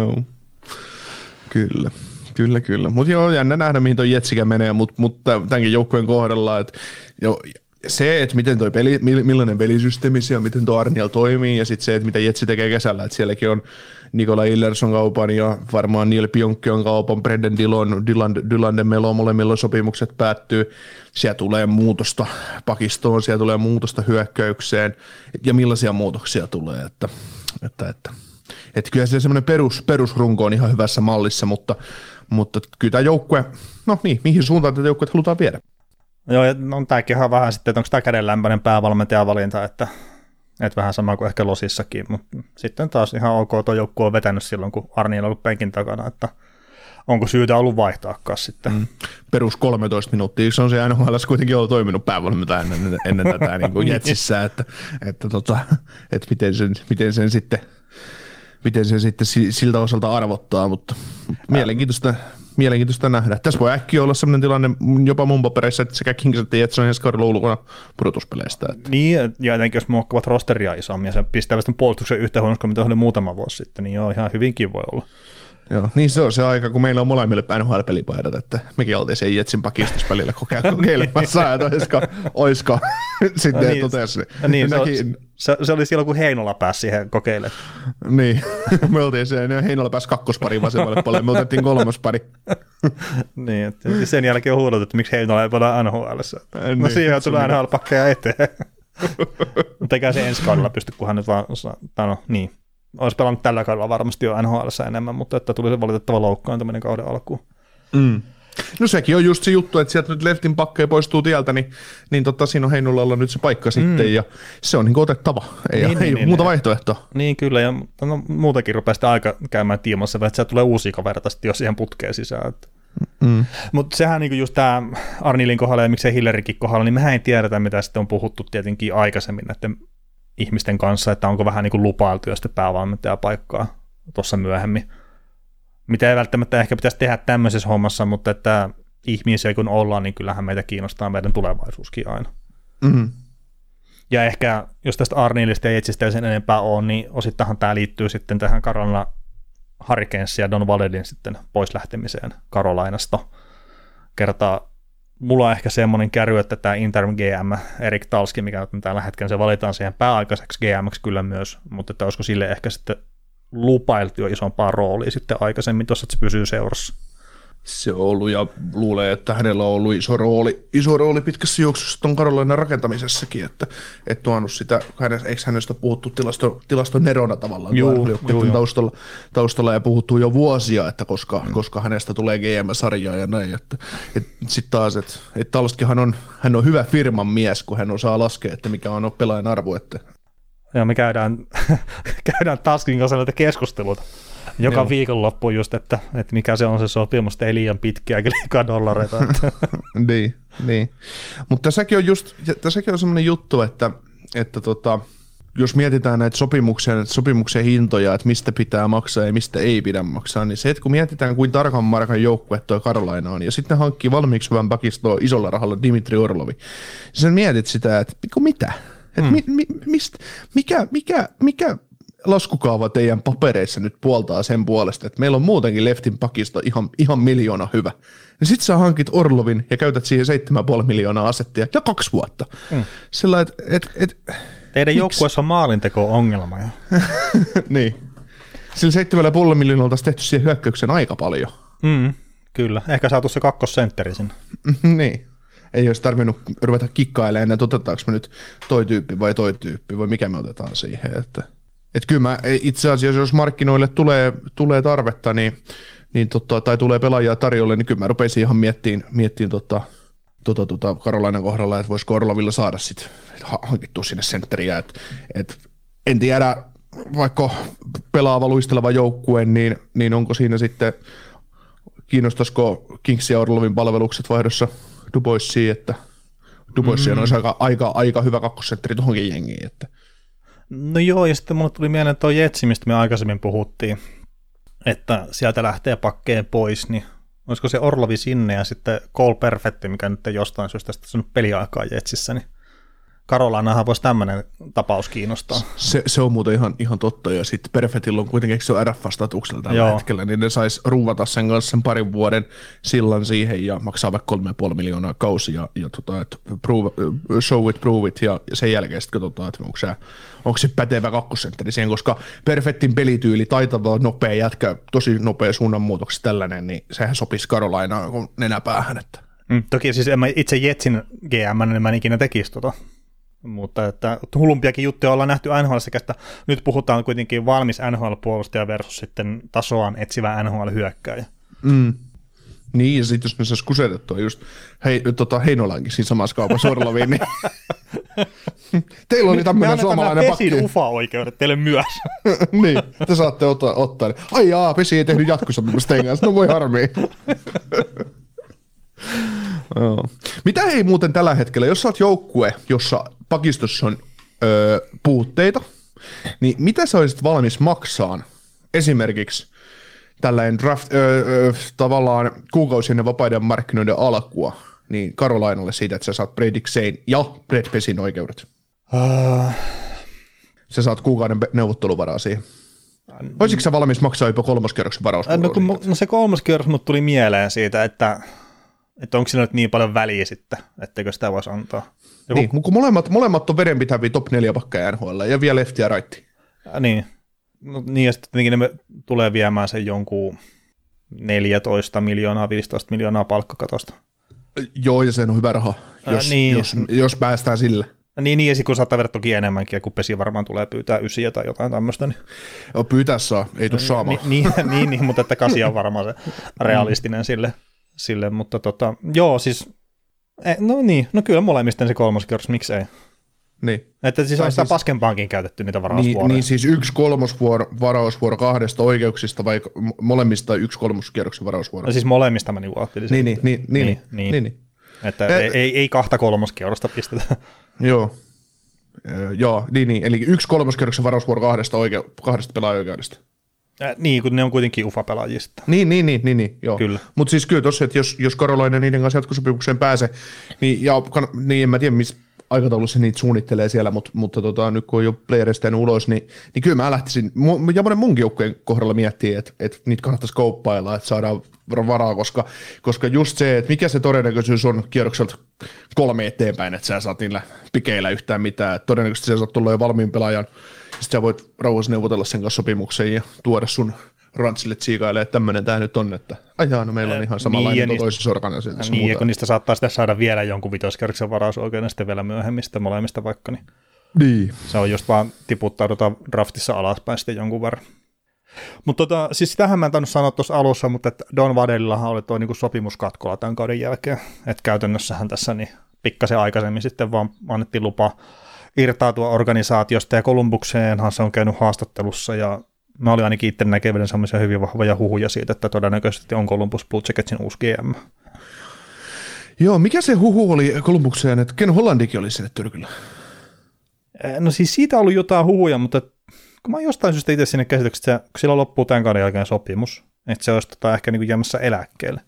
Speaker 5: Kyllä. Mutta joo, jännä nähdä, mihin tuo Jetsikä menee, mutta tämänkin joukkueen kohdalla, että se, että miten toi millainen pelisysteemi siellä, miten tuo Arniel toimii, ja sitten se, että mitä Jetsi tekee kesällä, että sielläkin on Nikola Illerson kaupan ja varmaan Neil Pionki on kaupan, Brendan Dylan de Melo, molemmilla sopimukset päättyy, siellä tulee muutosta pakistoon, siellä tulee muutosta hyökkäykseen, ja millaisia muutoksia tulee, että kyllä se semmoinen perusrunko on ihan hyvässä mallissa, mutta kyllä tämä joukkue, no niin, mihin suuntaan tätä joukkuetta halutaan viedä?
Speaker 6: Joo, ja on tämäkin ihan vähän sitten, että onko tämä kädenlämpöinen päävalmentajavalinta, että vähän sama kuin ehkä Losissakin, mutta sitten taas ihan ok tuo joukkue on vetänyt silloin, kun Arniel on ollut penkin takana, että onko syytä ollut vaihtaakaan sitten.
Speaker 5: Perus 13 minuuttia, se on se NHL kuitenkin ollut toiminut päävalmentaja ennen tätä niin kuin Jetsissä, että miten sen sitten siltä osalta arvottaa, mutta mielenkiintoista nähdä. Tässä voi äkkiä olla sellainen tilanne jopa mun papereissa, että sekä Kings että Jets on ensi kaudella ulkona pudotuspeleistä.
Speaker 6: Niin, ja etenkin jos muokkavat rosteria isommin ja se pistää sitten puolustuksen yhtä huonossa kuin mitä oli muutama vuosi sitten, niin joo, ihan hyvinkin voi olla.
Speaker 5: Joo, niin se on se aika, kun meillä on molemmille NHL-pelipaidat, että mekin oltiin sen Jetsin pakistuspelillä kokeilemassa, että oisko sitten
Speaker 6: niin,
Speaker 5: totesi.
Speaker 6: Niin, se oli silloin, kun Heinola pääsi siihen kokeilemaan.
Speaker 5: Niin, me oltiin se, Heinola pääsi kakkospariin vasemmalle puolelle, me otettiin kolmospari.
Speaker 6: Niin, että sen jälkeen on huudettu, että miksi Heinola ei pelaa NHL:ssä. No siihen on tullut NHL-pakkeja eteen. Mutta eikä se ensi kaudella pysty, kunhan nyt vaan, niin. Olisi pelannut tällä kaudella varmasti jo NHL:ssä enemmän, mutta että tuli se valitettava loukkaantuminen kauden alkuun.
Speaker 5: No sekin on just se juttu, että sieltä nyt leftin pakkeja poistuu tieltä, niin siinä on Heinolalla nyt se paikka sitten, ja se on niin otettava. Ei ole muuta vaihtoehtoa.
Speaker 6: Niin kyllä, ja muutenkin rupeaa sitä aika käymään tiimassa, että sieltä tulee uusia kavereita sitten jo siihen putkeen sisään. Mutta sehän niin just tämä Arnielin kohdalla ja miksei Hillerikin kohdalla, niin mehän ei tiedetä, mitä sitten on puhuttu tietenkin aikaisemmin näiden ihmisten kanssa, että onko vähän niin kuin lupailtu jo sitten päävalmentajapaikkaa tuossa myöhemmin. Mitä ei välttämättä ehkä pitäisi tehdä tämmöisessä hommassa, mutta että ihmisiä kun ollaan, niin kyllähän meitä kiinnostaa meidän tulevaisuuskin aina. Ja ehkä, jos tästä Arnielista ja Jetsistä ei sen enempää ole, niin osittainhan tämä liittyy sitten tähän Carolina Hurricanesin ja Don Valedin sitten pois lähtemiseen Carolinasta. Kertaa mulla on ehkä semmoinen kärry, että tämä interim GM, Erik Talski, mikä on tällä hetkellä, se valitaan siihen pääaikaiseksi GM:ksi kyllä myös, mutta että olisiko sille ehkä sitten lupailtu jo isompaa roolia sitten aikaisemmin tuossa, että se pysyy seurassa.
Speaker 5: Se on ollut ja luulee, että hänellä on ollut iso rooli pitkässä juoksussa tuon Carolinan rakentamisessakin, että tuonut sitä, eikö hänestä puhuttu tilastonerona tavallaan taustalla ja puhuttu jo vuosia, että koska hänestä tulee GM-sarjaa ja näin, että sitten taas, että Talskihan hän on hyvä firman mies, kun hän osaa laskea, että mikä on pelaajan arvo, että
Speaker 6: ja me käydään Talskin kanssa näitä keskusteluita. Joka viikonloppu just, että mikä se on se sopimus, ei liian pitkiä eikä liikaa dollareita.
Speaker 5: niin. Mutta tässäkin on semmoinen juttu, että jos mietitään näitä sopimuksen hintoja, että mistä pitää maksaa ja mistä ei pidä maksaa, niin se, että kun mietitään kuin tarkan markan joukkue toi Carolina on, ja sitten hankkii valmiiksi hyvän pakistoa isolla rahalla Dimitri Orlovi, niin sen mietit sitä, että mitä? Mikä laskukaava teidän papereissa nyt puoltaa sen puolesta, että meillä on muutenkin leftin pakisto ihan miljoona hyvä. Ja sit sä hankit Orlovin ja käytät siihen 7,5 miljoonaa asettia ja 2 vuotta. Sillä
Speaker 6: teidän joukkueessa on maalinteko-ongelma.
Speaker 5: Niin. Sillä 7,5 miljoonalta olisi tehty siihen hyökkäyksen aika paljon.
Speaker 6: Kyllä. Ehkä saatu se kakkosentteri sinne.
Speaker 5: Niin. Ei olisi tarvinnut ruveta kikkailemaan, että otetaanko me nyt toi tyyppi vai mikä me otetaan siihen. Että kyllä mä itse asiassa, jos markkinoille tulee tarvetta, tai tulee pelaajia tarjolle, niin kyllä mä rupeisin ihan miettimään Carolinan kohdalla, että voisiko Orlovilla saada sitten hankittua sinne sentteriä. En tiedä, vaikka pelaava luisteleva joukkue, niin onko siinä sitten, kiinnostaisiko Kings ja Orlovin palvelukset vaihdossa Duboisiin, että Duboisiin olisi aika hyvä kakkosentteri tuohonkin jengiin. Että.
Speaker 6: No joo, ja sitten mulle tuli mieleen tuo Jetsi, mistä me aikaisemmin puhuttiin, että sieltä lähtee pakkeen pois, niin olisiko se Orlovi sinne ja sitten Cole Perfetti, mikä nyt jostain syystä on peliaikaa Jetsissä, niin Carolinahan voisi tämmöinen tapaus kiinnostaa.
Speaker 5: Se on muuten ihan totta, ja sitten Perfettillä on kuitenkin se on RF-statuksella tällä hetkellä, niin ne sais ruuvata sen kanssa sen parin vuoden sillan siihen ja maksaa vaikka 3,5 miljoonaa kausi ja show it, prove it, ja sen jälkeen sitten katsotaan, että onko se pätevä kakkosentteri siihen, koska Perfettin pelityyli, taitava, nopea jätkä, tosi nopea suunnanmuutoksi tällainen, niin sehän sopisi Carolinaan kuin nenäpäähän. Että.
Speaker 6: Toki siis en mä itse Jetsin GM, niin mä en ikinä tekisi mutta että hullumpiakin juttuja ollaan nähty NHL:ssä, että nyt puhutaan kuitenkin valmis NHL-puolustaja versus sitten tasoaan etsivä NHL-hyökkääjä.
Speaker 5: Niin, ja sitten jos me saisi kusetettua just Heinolankin siinä samassa kaupassa Orloviin, niin teillä oli tämmöinen suomalainen pakki.
Speaker 6: Me annetaan ufa-oikeudet teille myös.
Speaker 5: Niin, te saatte ottaa. Ai jaa, Pesi ei tehnyt jatkosopimusta teidän kanssa, no voi harmia. Mitä hei muuten tällä hetkellä, jos sä oot joukkue, jossa pakistossa on puutteita, niin mitä sä olisit valmis maksaan esimerkiksi tällainen draft, tavallaan kuukausi ennen vapaiden markkinoiden alkua, niin Carolinalle siitä, että sä saat Brady Xane ja Brett Pesin oikeudet? Sä saat kuukauden neuvotteluvaraa siihen. Olisitko sä valmis maksaa jopa kolmoskierroksen varausvuoroa?
Speaker 6: No se kolmoskierros mut tuli mieleen siitä, että onko siinä nyt niin paljon väliä sitten, etteikö sitä voisi antaa.
Speaker 5: Niin, kun molemmat on vedenpitäviä top 4 pakkaa NHL ja vielä lefti ja right.
Speaker 6: Niin. No, niin, ja sitten tietenkin ne tulee viemään sen jonkun 14 miljoonaa, 15 miljoonaa palkkakatosta.
Speaker 5: Joo, ja se on hyvä raha, jos päästään sille.
Speaker 6: Niin, ja sitten kun saattaa verran toki enemmänkin, ja kun Pesi varmaan tulee pyytää 9 tai jotain tämmöistä. Niin.
Speaker 5: Joo, pyytää saa, ei tule saamaan.
Speaker 6: Niin, mutta että 8 on varmaan se realistinen sille, mutta joo, siis, no kyllä molemmisten se kolmoskierros, miksei.
Speaker 5: Niin.
Speaker 6: Että siis on sitä paskempaankin käytetty niitä varausvuoroja.
Speaker 5: Niin siis 1 varausvuoro 2 oikeuksista vai molemmista 1 kolmoskierroksen varausvuoro?
Speaker 6: No siis molemmista mä niinku ajattelin.
Speaker 5: Niin.
Speaker 6: Että ei 2 kolmoskierrosta pistetä. Joo,
Speaker 5: niin. Eli 1 kolmoskierroksen varausvuoro 2 pelaajoikeudesta.
Speaker 6: Niin, kun ne on kuitenkin UFA-pelaajista.
Speaker 5: Niin, joo.
Speaker 6: Kyllä.
Speaker 5: Mutta siis kyllä tossa, että jos Carolina niiden kanssa jatkosopimukseen pääsee, niin en mä tiedä, missä aikataulussa niitä suunnittelee siellä, mutta nyt kun on jo playerista ulos, niin kyllä mä lähtisin, ja monen munkin joukkueen kohdalla miettii, että niitä kannattaisi kouppailla, että saadaan varaa, koska just se, että mikä se todennäköisyys on kierrokselta 3 eteenpäin, että sä saat niillä pikeillä yhtään mitään, että todennäköisesti sä saat tulla jo valmiin pelaajan, sitten sä voit rauhassa neuvotella sen kanssa sopimuksen ja tuoda sun rantsille tsiikailee, että tämmöinen tämä nyt on, että no meillä on ihan samanlainen toisessa organisaatiossa.
Speaker 6: Niin, ja kun niistä saattaa sitten saada vielä jonkun vitoskerroksen varausoikeuden sitten vielä myöhemmin sitten molemmista vaikka, niin se on just vaan tiputtaudutaan draftissa alaspäin sitten jonkun verran. Mutta siis sitähän mä en tainnut sanoa tuossa alussa, mutta että Don Vadelillahan oli tuo niinku sopimuskatkola tämän kauden jälkeen, että käytännössähän tässä niin pikkasen aikaisemmin sitten vaan annettiin lupa irtautua organisaatiosta, ja Columbukseenhan se on käynyt haastattelussa, ja mä olin ainakin itse näkevinen sellaisia hyvin vahvoja huhuja siitä, että todennäköisesti on Columbus Blue Jacketsin uusi GM.
Speaker 5: Joo, mikä se huhu oli Columbukseen, että Ken Hollandikin oli sinne Tyrkyllä?
Speaker 6: No siis siitä on ollut jotain huhuja, mutta kun mä jostain syystä itse sinne käsityksestä, kun sillä loppuu tämän kauden jälkeen sopimus, että se olisi ehkä niin kuin jäämässä eläkkeelle.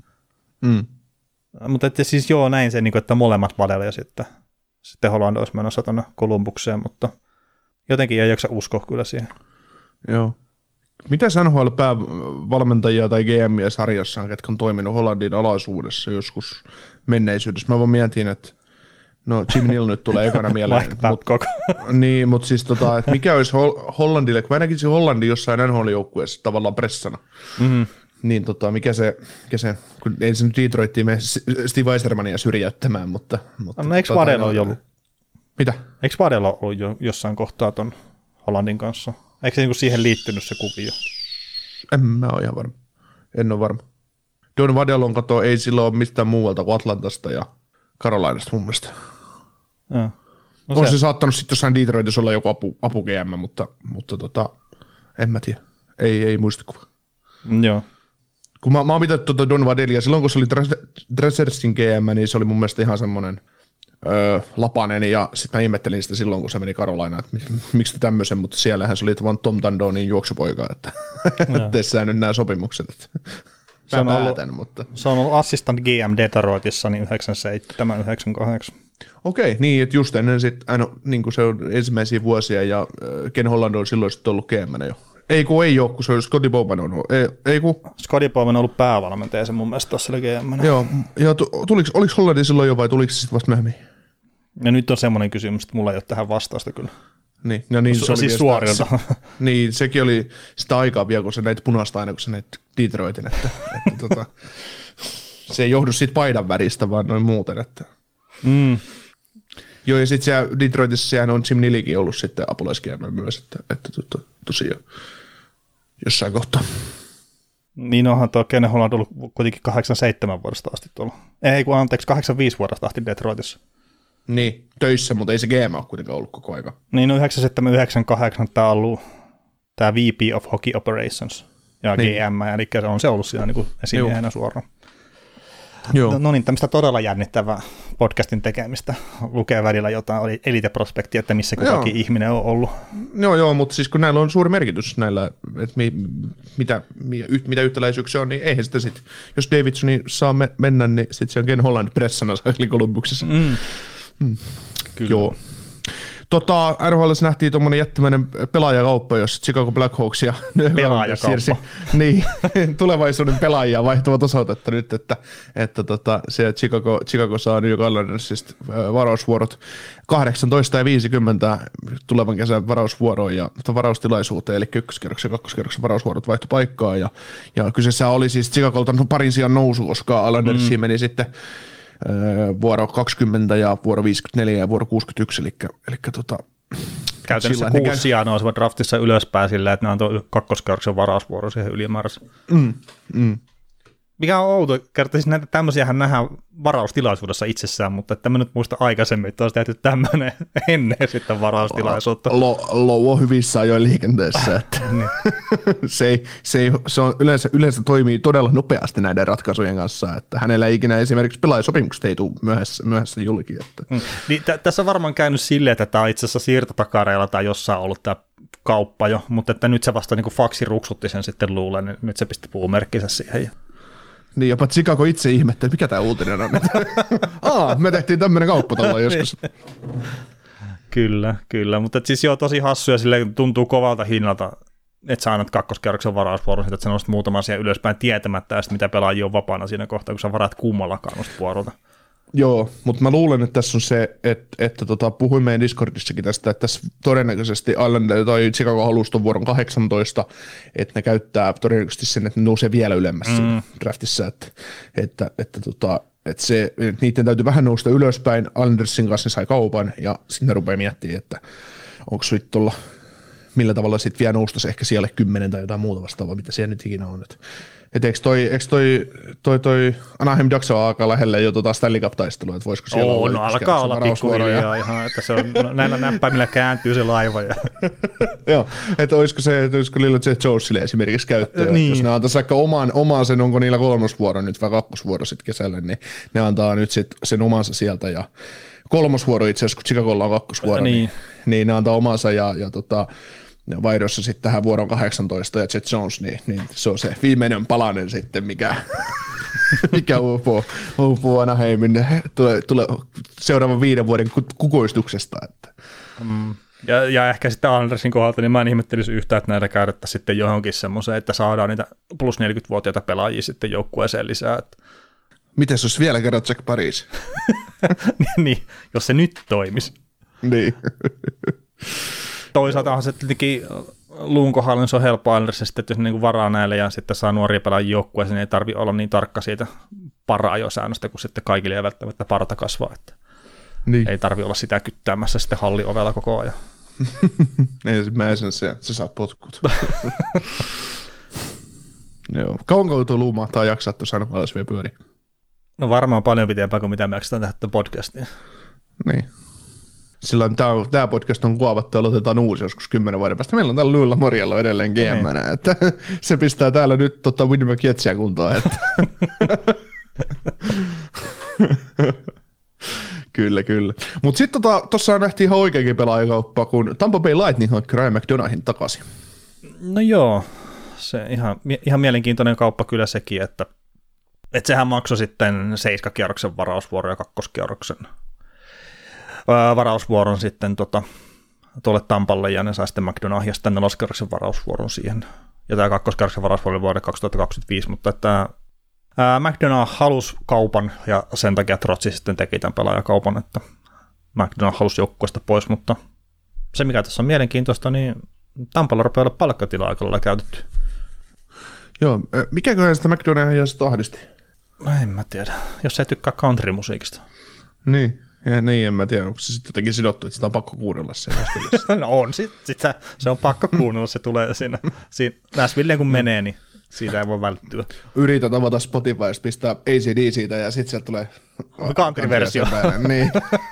Speaker 6: Mutta että siis joo, näin se, että molemmat Vadelle ja sitten Holland olisi menossa tuonne Columbukseen, mutta jotenkin ei jaksa uskoa kyllä siihen.
Speaker 5: Joo. Mitä NHL-päävalmentajia tai GM:iä sarjassaan, ketkä on toiminut Hollandin alaisuudessa joskus menneisyydessä? Mä vaan mietin, että Jim Nill nyt tulee ekana mieleen. Niin, mutta siis että mikä olisi Hollandille, kun mä näkisin Hollandin jossain NHL-joukkueessa tavallaan pressana. Mm-hmm. Niin mikä se, kun ei se nyt Detroittiin mene Steve Eisermania syrjäyttämään, mutta
Speaker 6: no eikö Vadella ole ollut?
Speaker 5: Mitä?
Speaker 6: Eikö Vadella ollut jo jossain kohtaa ton Hollandin kanssa? Eikö se niinku siihen liittynyt se kuvio?
Speaker 5: En mä ole ihan varma. En ole varma. Don Vadellon ei silloin ole mistään muualta kuin Atlantasta ja Carolinasta mun mielestä.
Speaker 6: No
Speaker 5: on se saattanut sitten jossain Detroitissa olla joku apu GM, mutta en mä tiedä. Ei muistikuva.
Speaker 6: Joo.
Speaker 5: Kun mä oon pitänyt Don Vadellia, silloin kun se oli Dressersin GM, niin se oli mun mielestä ihan semmoinen Lapanen, ja sitten mä ihmettelin sitä silloin, kun se meni Carolinaan, että miksi tämmöisen, mutta siellähän se oli vaan Tom Tandonin juoksupoika, että teessään nyt nämä sopimukset, että
Speaker 6: se on ollut assistant GM Detroitissa niin 97-98.
Speaker 5: Okei, niin, että just ennen sitten, niin kuin se on ensimmäisiä vuosia, ja Ken Holland on silloin sitten ollut GM jo. Ei kun se on Scotty Bowman on ollut.
Speaker 6: Scotty Bowman on ollut päävalmentaja, se mun mielestä tuossa GM.
Speaker 5: Joo, ja oliko Hollandi silloin jo vai tuliko se sitten vasta myöhemmin?
Speaker 6: Ja nyt on semmoinen kysymys, että mulla ei ole tähän vastausta kyllä.
Speaker 5: Niin, no niin, se oli
Speaker 6: siis suorilta.
Speaker 5: Niin, sekin oli sitä aikaa vielä, kun se näit punaista aina, kun se näit Detroitin, että se ei johdu siitä paidan väristä, vaan noin muuten. Että. Joo, ja sitten siellä Detroitissa sehän on Jim Nilikin ollut sitten apulaiskierroilla myös, että tosiaan jossain kohtaa.
Speaker 6: Niin onhan tuo Ken Holland ollut kuitenkin 87 vuodesta asti tuolla. 85 vuodesta asti Detroitissa.
Speaker 5: Niin, töissä, mutta ei se GM ole kuitenkaan ollut koko aika.
Speaker 6: Niin, no 97-98 tämä on ollut tämä VP of Hockey Operations ja niin. GM, eli on se ollut siellä niin esimiehenä suoraan. Joo. No niin, tämmöistä todella jännittävää podcastin tekemistä. Lukee välillä jotain elite-prospektia, että missä kukakin ihminen on ollut.
Speaker 5: Joo, mutta siis kun näillä on suuri merkitys näillä, että mitä yhtäläisyyksiä on, niin eihän sitä sitten, jos Davidsoni saa mennä, niin sitten se on Ken Holland pressana Columbuksessa.
Speaker 6: Kyllä.
Speaker 5: Joo. NHL:ssä nähtiin tuommoinen jättimäinen pelaajakauppa, jos Chicago Blackhawks ja
Speaker 6: pelaajakauppa.
Speaker 5: Niin, tulevaisuuden pelaajia vaihtuvat osoitetta nyt, että se Chicago saa New York Islandersista varausvuorot 18 ja 50 tulevan kesän varausvuoroon ja varaustilaisuuteen, eli ykköskierroksen ja kakkoskerroksen varausvuorot vaihtui paikkaa, ja kyseessä oli siis Chicagolta parin sijaan nousu, koska Islandersiin meni sitten vuoro 20 ja vuoro 54 ja vuoro 61, eli
Speaker 6: käytännössä 6 sijaa nousivat draftissa ylöspäin sillä, että ne antoi kakkoskerroksen varausvuoro siihen ylimääräisen. Mikä on outo, kertaisin näitä tämmöisiähän nähdään varaustilaisuudessa itsessään, mutta että mä nyt muista aikaisemmin, että olisi tehty tämmöinen ennen sitten varaustilaisuutta.
Speaker 5: Low on hyvissä ajoin liikenteessä, että se on yleensä toimii todella nopeasti näiden ratkaisujen kanssa, että hänellä ei ikinä esimerkiksi pelaajasopimukset ei tule myöhässä julki.
Speaker 6: Niin, tässä on varmaan käynyt silleen, että tämä on itse asiassa siirtotakareilla tai jossain ollut tämä kauppa jo, mutta että nyt se vasta niin kuin faksi ruksutti sen sitten luulen, niin nyt se pisti puumerkkinsä siihen.
Speaker 5: Niin, jopa Chicago itse ihmetteli, mikä tämä uutinen on. Me tehtiin tämmöinen kauppa tuolla joskus.
Speaker 6: Kyllä, mutta siis joo, tosi hassuja, silleen tuntuu kovalta hinnalta, että sä annat kakkoskerroksen varausvuoron, että sä nostat muutaman asian ylöspäin tietämättä, ja mitä pelaajia on vapaana siinä kohtaa, kun sä varaat kummallakaan noista vuorolta. Joo,
Speaker 5: mutta mä luulen, että tässä on se, että puhuin meidän Discordissakin tästä, että tässä todennäköisesti Islander tai Chicago halusi tuon vuoron 18, että ne käyttää todennäköisesti sen, että ne nousee vielä ylemmäs siinä draftissa, että niiden täytyy vähän nousta ylöspäin, Islandersin kanssa ne sai kaupan, ja sitten rupeaa miettimään, että onko nyt tuolla, millä tavalla sitten vielä noustaisi ehkä siellä 10 tai jotain muuta vastaavaa, mitä siellä nyt ikinä on. Että eikö toi Anaheim Ducks on aika lähellä jo Stanley Cup-taistelua, että voisiko siellä olla?
Speaker 6: No alkaa olla pikkuhiljaa ihan, että se on näillä näppäimillä kääntyy se laiva. Ja.
Speaker 5: Joo, että olisiko Lilo Jet Jonesille esimerkiksi käyttöön, niin. Jos ne antaisi vaikka oman sen, onko niillä 3. vuoro nyt vai 2. vuoro sitten kesällä, niin ne antaa nyt sit sen omansa sieltä ja 3. vuoro itse asiassa, kun Chicagolla on 2. vuoro, niin ne antaa omansa ja vaihdossa sitten tähän vuoron 18 ja Jet Jones, niin se on se viimeinen palanen sitten, mikä uupuu Anaheimin tulee seuraavan 5 vuoden kukoistuksesta. Että.
Speaker 6: Ja ehkä sitten Andersin kohdalta, niin mä en ihmettelisi yhtään, että näitä käytettäisiin sitten johonkin semmoiseen, että saadaan niitä plus 40-vuotiaita pelaajia sitten joukkueeseen lisää.
Speaker 5: Mites jos vielä kerran Jack Paris?
Speaker 6: Niin, jos se nyt toimisi.
Speaker 5: Niin.
Speaker 6: Toisaaltahan se tietenkin lunkohallennus on helppo Andersista, että jos niin varaa näille ja sitten saa nuoria pelaajia joukkueeseen, niin ei tarvitse olla niin tarkka siitä para-ajosäännöstä, kun sitten kaikille ei välttämättä parta kasvaa. Että niin. Ei tarvitse olla sitä kyttäämässä sitten halliovella koko ajan.
Speaker 5: Ei, mä en se saa potkut. Joo. Kauanko tuo Luu mahtaa jaksaa tuossa aina vielä pyöriä?
Speaker 6: No varmaan paljon pitempää kuin mitä me jaksetaan tehdä podcastia.
Speaker 5: Niin. Silloin tämä podcast on kuovattu ja aloitetaan uusi joskus 10 vuoden päästä. Meillä on täällä Luilla Morjalla edelleen GM-nä, että se pistää täällä nyt Winnipeg Jetsiä kuntoon. Että. Kyllä. Mutta sitten tuossa nähtiin ihan oikeakin pelaajakauppa, kun Tampa Bay Lightning hankki Ryan McDonaghin takaisin.
Speaker 6: No joo, se ihan mielenkiintoinen kauppa kyllä sekin, että sehän maksoi sitten 7-kierroksen varausvuoron ja 2-kierroksen varausvuoron sitten tuolle Tampalle, ja ne sai sitten McDonaghin sitten 4-kierroksen varausvuoron siihen. Ja tämä 2-kierroksen varausvuoro oli vuodelle 2025, mutta että McDonagh halusi kaupan, ja sen takia Trotsi sitten teki tämän pelaajakaupan, että McDonagh halusi joukkueesta pois, mutta se mikä tässä on mielenkiintoista, niin Tampalla rupeaa olla palkkatilaa aika lailla käytetty.
Speaker 5: Joo, mikäköhän sitä McDonaghia sitten ahdisti?
Speaker 6: No en mä tiedä, jos ei tykkää country-musiikista.
Speaker 5: Niin, en mä tiedä, onko se sitten jotenkin sidottu, että sitä on pakko kuunnella se.
Speaker 6: No on, se on pakko kuunnella, se tulee siinä Nashvilleen kun menee, niin siitä ei voi välttyä.
Speaker 5: Yrität avata Spotifysta, pistää ACD siitä ja sitten sieltä tulee
Speaker 6: country-versio.
Speaker 5: Niin.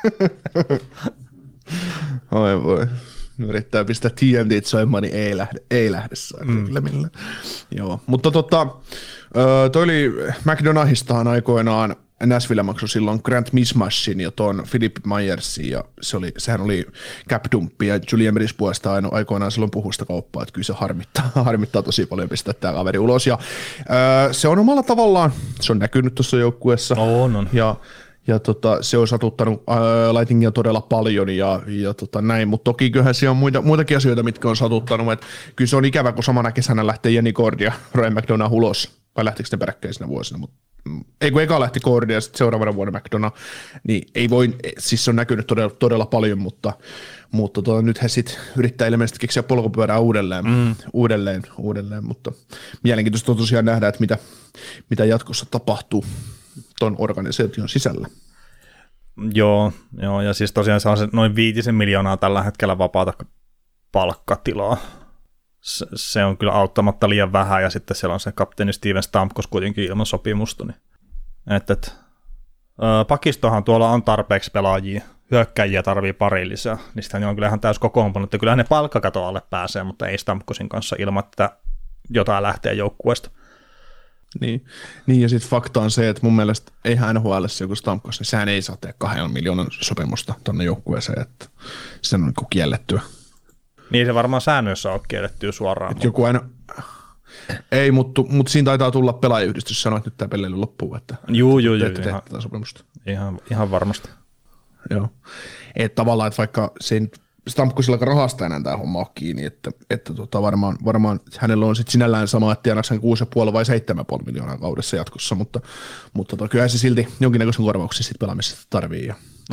Speaker 5: Oi voi. Yrittää pistää TNT soimaan, niin ei lähde kyllä millään. Joo, mutta toi oli McDonaghistahan aikoinaan Nashville maksoi silloin Grant Mismashin ja ton Philip Myersin, ja sehän oli cap-dumppi, ja Julian Meris puolesta aikoinaan silloin puhui sitä kauppaa, että kyllä se harmittaa tosi paljon pistää tämä kaveri ulos, ja se on omalla tavallaan, se on näkynyt tuossa joukkueessa, ja se on satuttanut Lightningia todella paljon ja näin, mutta toki kyllähän siellä on muitakin asioita, mitkä on satuttanut, että kyllä se on ikävä, kun samana kesänä lähtee Jenny Gord ja Ryan McDonagh ulos, vai lähtikö ne peräkkäisinä vuosina, mutta ei kun eka lähti Gord ja sitten seuraavana vuonna McDonagh, niin ei voi, siis se on näkynyt todella paljon, mutta nyt he sitten yrittää ilmeisesti keksiä polkupyörää uudelleen, mutta mielenkiintoista on tosiaan nähdä, että mitä jatkossa tapahtuu ton organisaation sisällä.
Speaker 6: Joo, ja siis tosiaan se on noin 5 miljoonaa tällä hetkellä vapaata palkkatilaa. Se on kyllä auttamatta liian vähän, ja sitten siellä on se kapteeni Steven Stamkos kuitenkin ilman sopimusta. Niin. Pakistohan tuolla on tarpeeksi pelaajia, hyökkäjiä tarvii pari lisää, niin sitähän on kyllä ihan täys kokoonpano, että kyllähän ne palkkakato alle pääsee, mutta ei Stamkosin kanssa ilman, että jotain lähtee joukkueesta.
Speaker 5: Niin, ja sitten fakta on se, että mun mielestä eihän NHL:ssä joku Stamkos, niin sehän ei saa tehdä 2 miljoonan sopimusta tonne joukkueeseen, että se on niin kiellettyä. Niin
Speaker 6: se varmaan säännöissä on kiellettyä suoraan.
Speaker 5: Joku aina, ei, mutta siinä taitaa tulla pelaajayhdistys sanoa, että nyt tämä pelleily loppuu, että teette tätä sopimusta.
Speaker 6: Ihan varmasti.
Speaker 5: Joo, että tavallaan, että vaikka se Stamkosilla rahasta enää tämä homma on kiinni, että varmaan hänellä on sitten sinällään sama, että tienaksi 6,5 vai 7,5 miljoonaa kaudessa jatkossa, mutta kyllä se silti jonkinnäköisen korvauksen sitten pelaamisesta tarvii.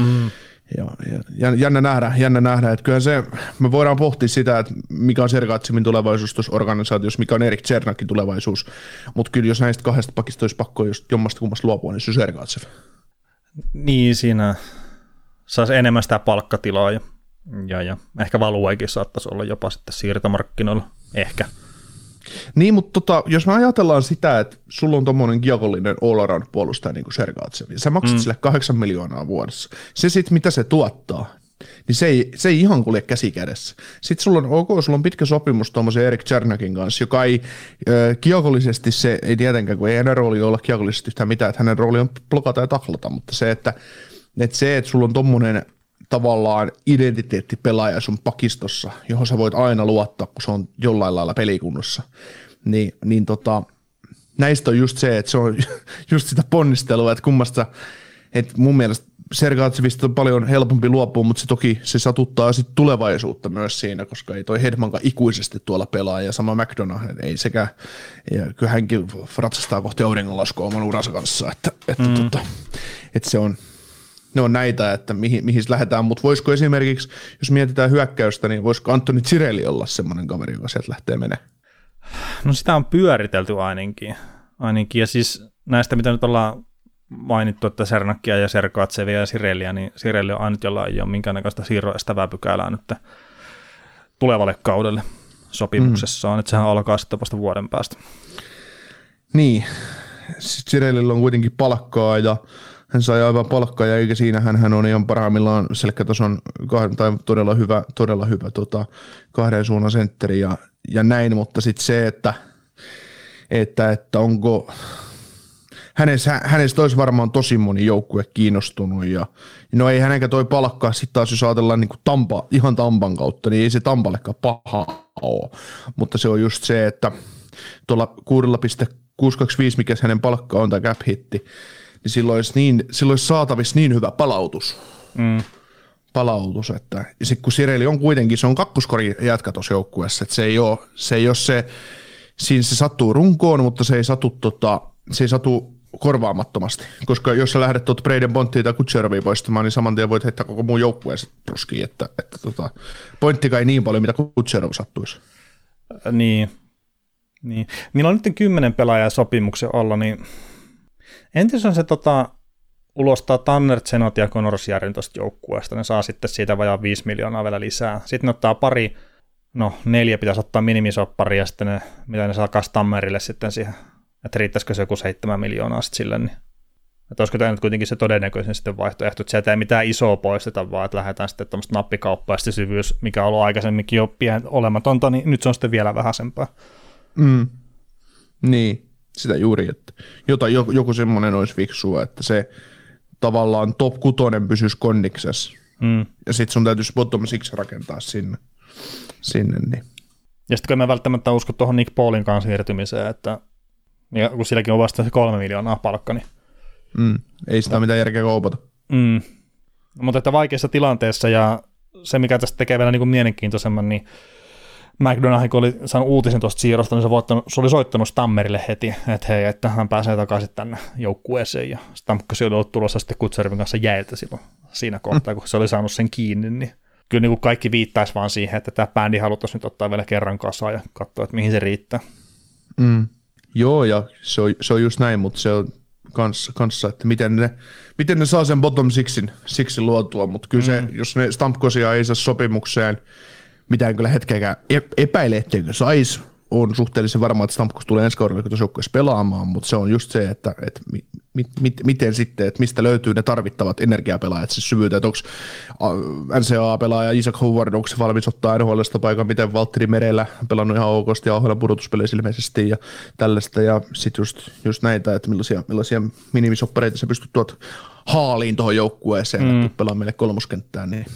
Speaker 5: Ja jännä nähdä, että kyllä me voidaan pohtia sitä, että mikä on Sergatsemin tulevaisuus tuossa organisaatiossa, mikä on Erik Czernakin tulevaisuus, mutta kyllä jos näistä 2 pakista olisi pakko just jommasta kummasta luopua, niin se on Sergatsev.
Speaker 6: Niin, siinä saisi enemmän sitä palkkatilaa ja ehkä valueikin saattaisi olla jopa sitten siirtomarkkinoilla, ehkä.
Speaker 5: Niin, mutta jos me ajatellaan sitä, että sulla on tommoinen kiekollinen all-around puolustaja niin kuin Sergatsev, ja sä maksat sille 8 miljoonaa vuodessa, se sitten mitä se tuottaa, niin se ei ihan kulje käsi kädessä. Sitten sulla on pitkä sopimus tuommoisen Erik Czernakin kanssa, joka ei kiekollisesti, se ei tietenkään, kun ei hänen rooli olla kiekollisesti yhtään mitään, että hänen rooli on blokata ja taklata, mutta se, että sulla on tommoinen tavallaan identiteettipelaaja sun pakistossa, johon sä voit aina luottaa, kun se on jollain lailla pelikunnossa, niin näistä on just se, että se on just sitä ponnistelua, että kummasta, että mun mielestä Sergatsevista on paljon helpompi luopua, mutta se toki se satuttaa sitten tulevaisuutta myös siinä, koska ei toi Hedmanka ikuisesti tuolla pelaa, ja sama McDonagh, ei sekä, ja kyllä hänkin ratsastaa kohti auringonlaskua oman uransa kanssa, että se on, ne on näitä, että mihin lähdetään, mutta voisiko esimerkiksi, jos mietitään hyökkäystä, niin voisiko Antoni Cirelli olla semmoinen kaveri, joka sieltä lähtee menemään?
Speaker 6: No sitä on pyöritelty ainakin, ja siis näistä, mitä nyt ollaan mainittu, että Cernakkia ja Sergatsevia ja Cirelliä, niin Cirelli on ainut, jolla ei ole minkäännäköistä siirroestävää pykälää nyt tulevalle kaudelle sopimuksessaan, että sehän alkaa sitten vasta vuoden päästä.
Speaker 5: Niin, Cirellillä on kuitenkin palkkaa ja hän sai aivan palkkaa, ja eikä siinä hän on ihan parhaimmillaan selkkätason tai todella hyvä 2 suunnan sentteri ja näin, mutta sitten se, että onko hänestä olisi varmaan tosi moni joukkue kiinnostunut ja no ei hänenkään toi palkkaa sitten taas, jos ajatellaan niin kuin ihan Tampan kautta, niin ei se Tampallekaan paha ole, mutta se on just se, että tuolla 6,625, mikä hänen palkka on tai cap hitti, niin silloin olisi saatavissa niin hyvä palautus. Palautus, että ja sitten kun Cirelli on kuitenkin, se on kakkoskori jätkä tuossa joukkueessa, että se ei ole siinä se sattuu runkoon, mutta se ei satu korvaamattomasti, koska jos sä lähdet tuota Braden Ponttia tai Kutserovia poistamaan, niin saman tien voit heittää koko muun joukkueen roskiin, että Ponttika ei niin paljon, mitä Kutserov sattuisi.
Speaker 6: Niin. Niillä on nyt 10 pelaajaa sopimuksen olla, niin entäs on se ulostaa Tanner Zenot ja Conor Sierrin tuosta joukkueesta, ne saa sitten siitä vajaa 5 miljoonaa vielä lisää. Sitten ne ottaa 4 pitäisi ottaa minimisoppari ja sitten mitä ne saa Tammerille sitten siihen, että riittäisikö se joku 7 miljoonaa sitten sille, niin että olisiko tämä nyt kuitenkin se todennäköisen sitten vaihtoehto, että sieltä ei mitään isoa poisteta, vaan että lähdetään sitten tämmöistä nappikauppaa ja sitten syvyys, mikä on ollut aikaisemminkin jo olematonta, niin nyt se on sitten vielä vähäisempää.
Speaker 5: Niin, sitä juuri, että joku semmoinen olisi fiksua, että se tavallaan top 6 pysyisi kondiksessa ja sitten sun täytyisi bottom 6 rakentaa sinne niin.
Speaker 6: Ja sitten kun mä välttämättä usko tuohon Nick Paulin kanssa siirtymiseen, että ja kun silläkin on vasta se 3 miljoonaa palkka, niin
Speaker 5: ei sitä mitään järkeä kaupata.
Speaker 6: Mutta että vaikeassa tilanteessa ja se, mikä tästä tekee vielä niin kuin mielenkiintoisemman, niin McDonough, kun oli saanut uutisen tuosta siirrosta, niin se oli soittanut Stammerille heti, että hei, että hän pääsee takaisin tänne joukkueeseen, ja Stamkos oli ollut tulossa sitten Kutservin kanssa jäiltä silloin siinä kohtaa, kun se oli saanut sen kiinni, niin kyllä niin kuin kaikki viittaisi vaan siihen, että tämä bändi haluttaisiin nyt ottaa vielä kerran kasaan ja katsoa, että mihin se riittää.
Speaker 5: Joo, ja se on just näin, mutta se on kanssa, että miten ne saa sen bottom sixin luotua, mutta kyllä se, jos ne Stamkosia ei saa sopimukseen, mitä en kyllä hetkeäkään epäile, etteikö saisi, on suhteellisen varma, että Stamkos tulee ensi kaudella tuossa joukkueessa pelaamaan, mutta se on just se, että miten sitten, että mistä löytyy ne tarvittavat energiapelaajat, siis syvyyttä, että onko NCAA-pelaaja Isaac Howard, onko se valmis ottaa NHL:sta paikan, miten Valtteri Merellä pelannut ihan okosti ja AHL pudotuspeleissä ilmeisesti ja tällaista, ja sitten just näitä, että millaisia minimisoppareita sä pystyt tuot haaliin tuohon joukkueeseen, että pelaa meille kolmoskenttään, niin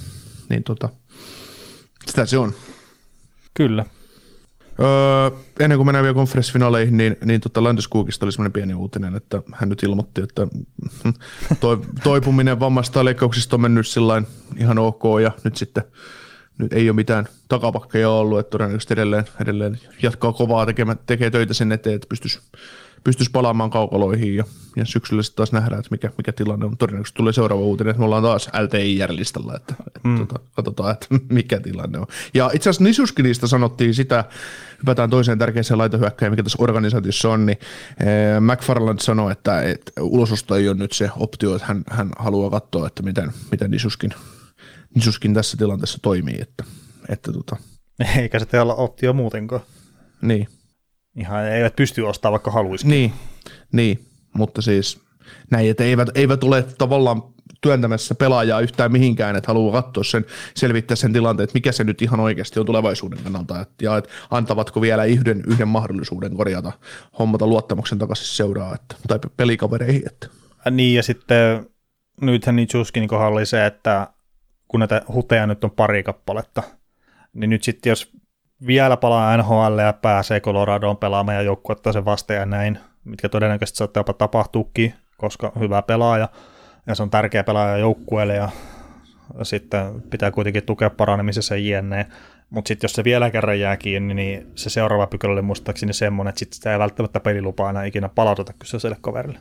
Speaker 5: sitä se on.
Speaker 6: Kyllä.
Speaker 5: Ennen kuin mennään vielä konferenssifinaaleihin, niin Landeskogista oli semmoinen pieni uutinen, että hän nyt ilmoitti, että toipuminen vammasta ja leikkauksista on mennyt sillain ihan ok, ja nyt ei ole mitään takapakkeja ollut, että todennäköisesti edelleen jatkaa kovaa, tekee töitä sen eteen, että pystyisi palaamaan kaukaloihin, ja syksyllä sitten taas nähdään, että mikä tilanne on. Todennäköisesti tulee seuraava uutinen, että me ollaan taas LTIR-listalla, että katsotaan, että mikä tilanne on. Ja itse asiassa Nisuskinista sanottiin sitä, hypätään toiseen tärkeäseen laitohyökkäjään, mikä tässä organisaatiossa on, niin McFarland sanoi, että ulososto ei ole nyt se optio, että hän haluaa katsoa, että miten Nisuskin tässä tilanteessa toimii.
Speaker 6: Eikä se olla optio muutenkaan.
Speaker 5: Niin.
Speaker 6: Ihan eivät pysty ostamaan, vaikka haluaisikin.
Speaker 5: Niin, mutta siis näin, että eivät ole tavallaan työntämässä pelaajaa yhtään mihinkään, että haluaa katsoa selvittää sen tilanteen, että mikä se nyt ihan oikeasti on tulevaisuuden kannalta, ja että antavatko vielä yhden mahdollisuuden korjata, hommata luottamuksen takaisin seuraa, tai pelikavereihin. Että.
Speaker 6: Niin, ja sitten nythän Nichuskinin kohdalla oli se, että kun näitä huteja nyt on pari kappaletta, niin nyt sitten jos vielä palaa NHL ja pääsee Coloradoon pelaamaan ja joukku ottaa sen vastaan ja näin, mitkä todennäköisesti saattaa jopa tapahtuukin, koska hyvä pelaaja ja se on tärkeä pelaaja joukkueelle ja sitten pitää kuitenkin tukea paranemisessa jne. Mutta sitten jos se vielä kerran jää kiinni, niin se seuraava pykälä oli muistaakseni semmoinen, että sitten sitä ei välttämättä pelilupaa enää ikinä palauteta kyseiselle kaverille.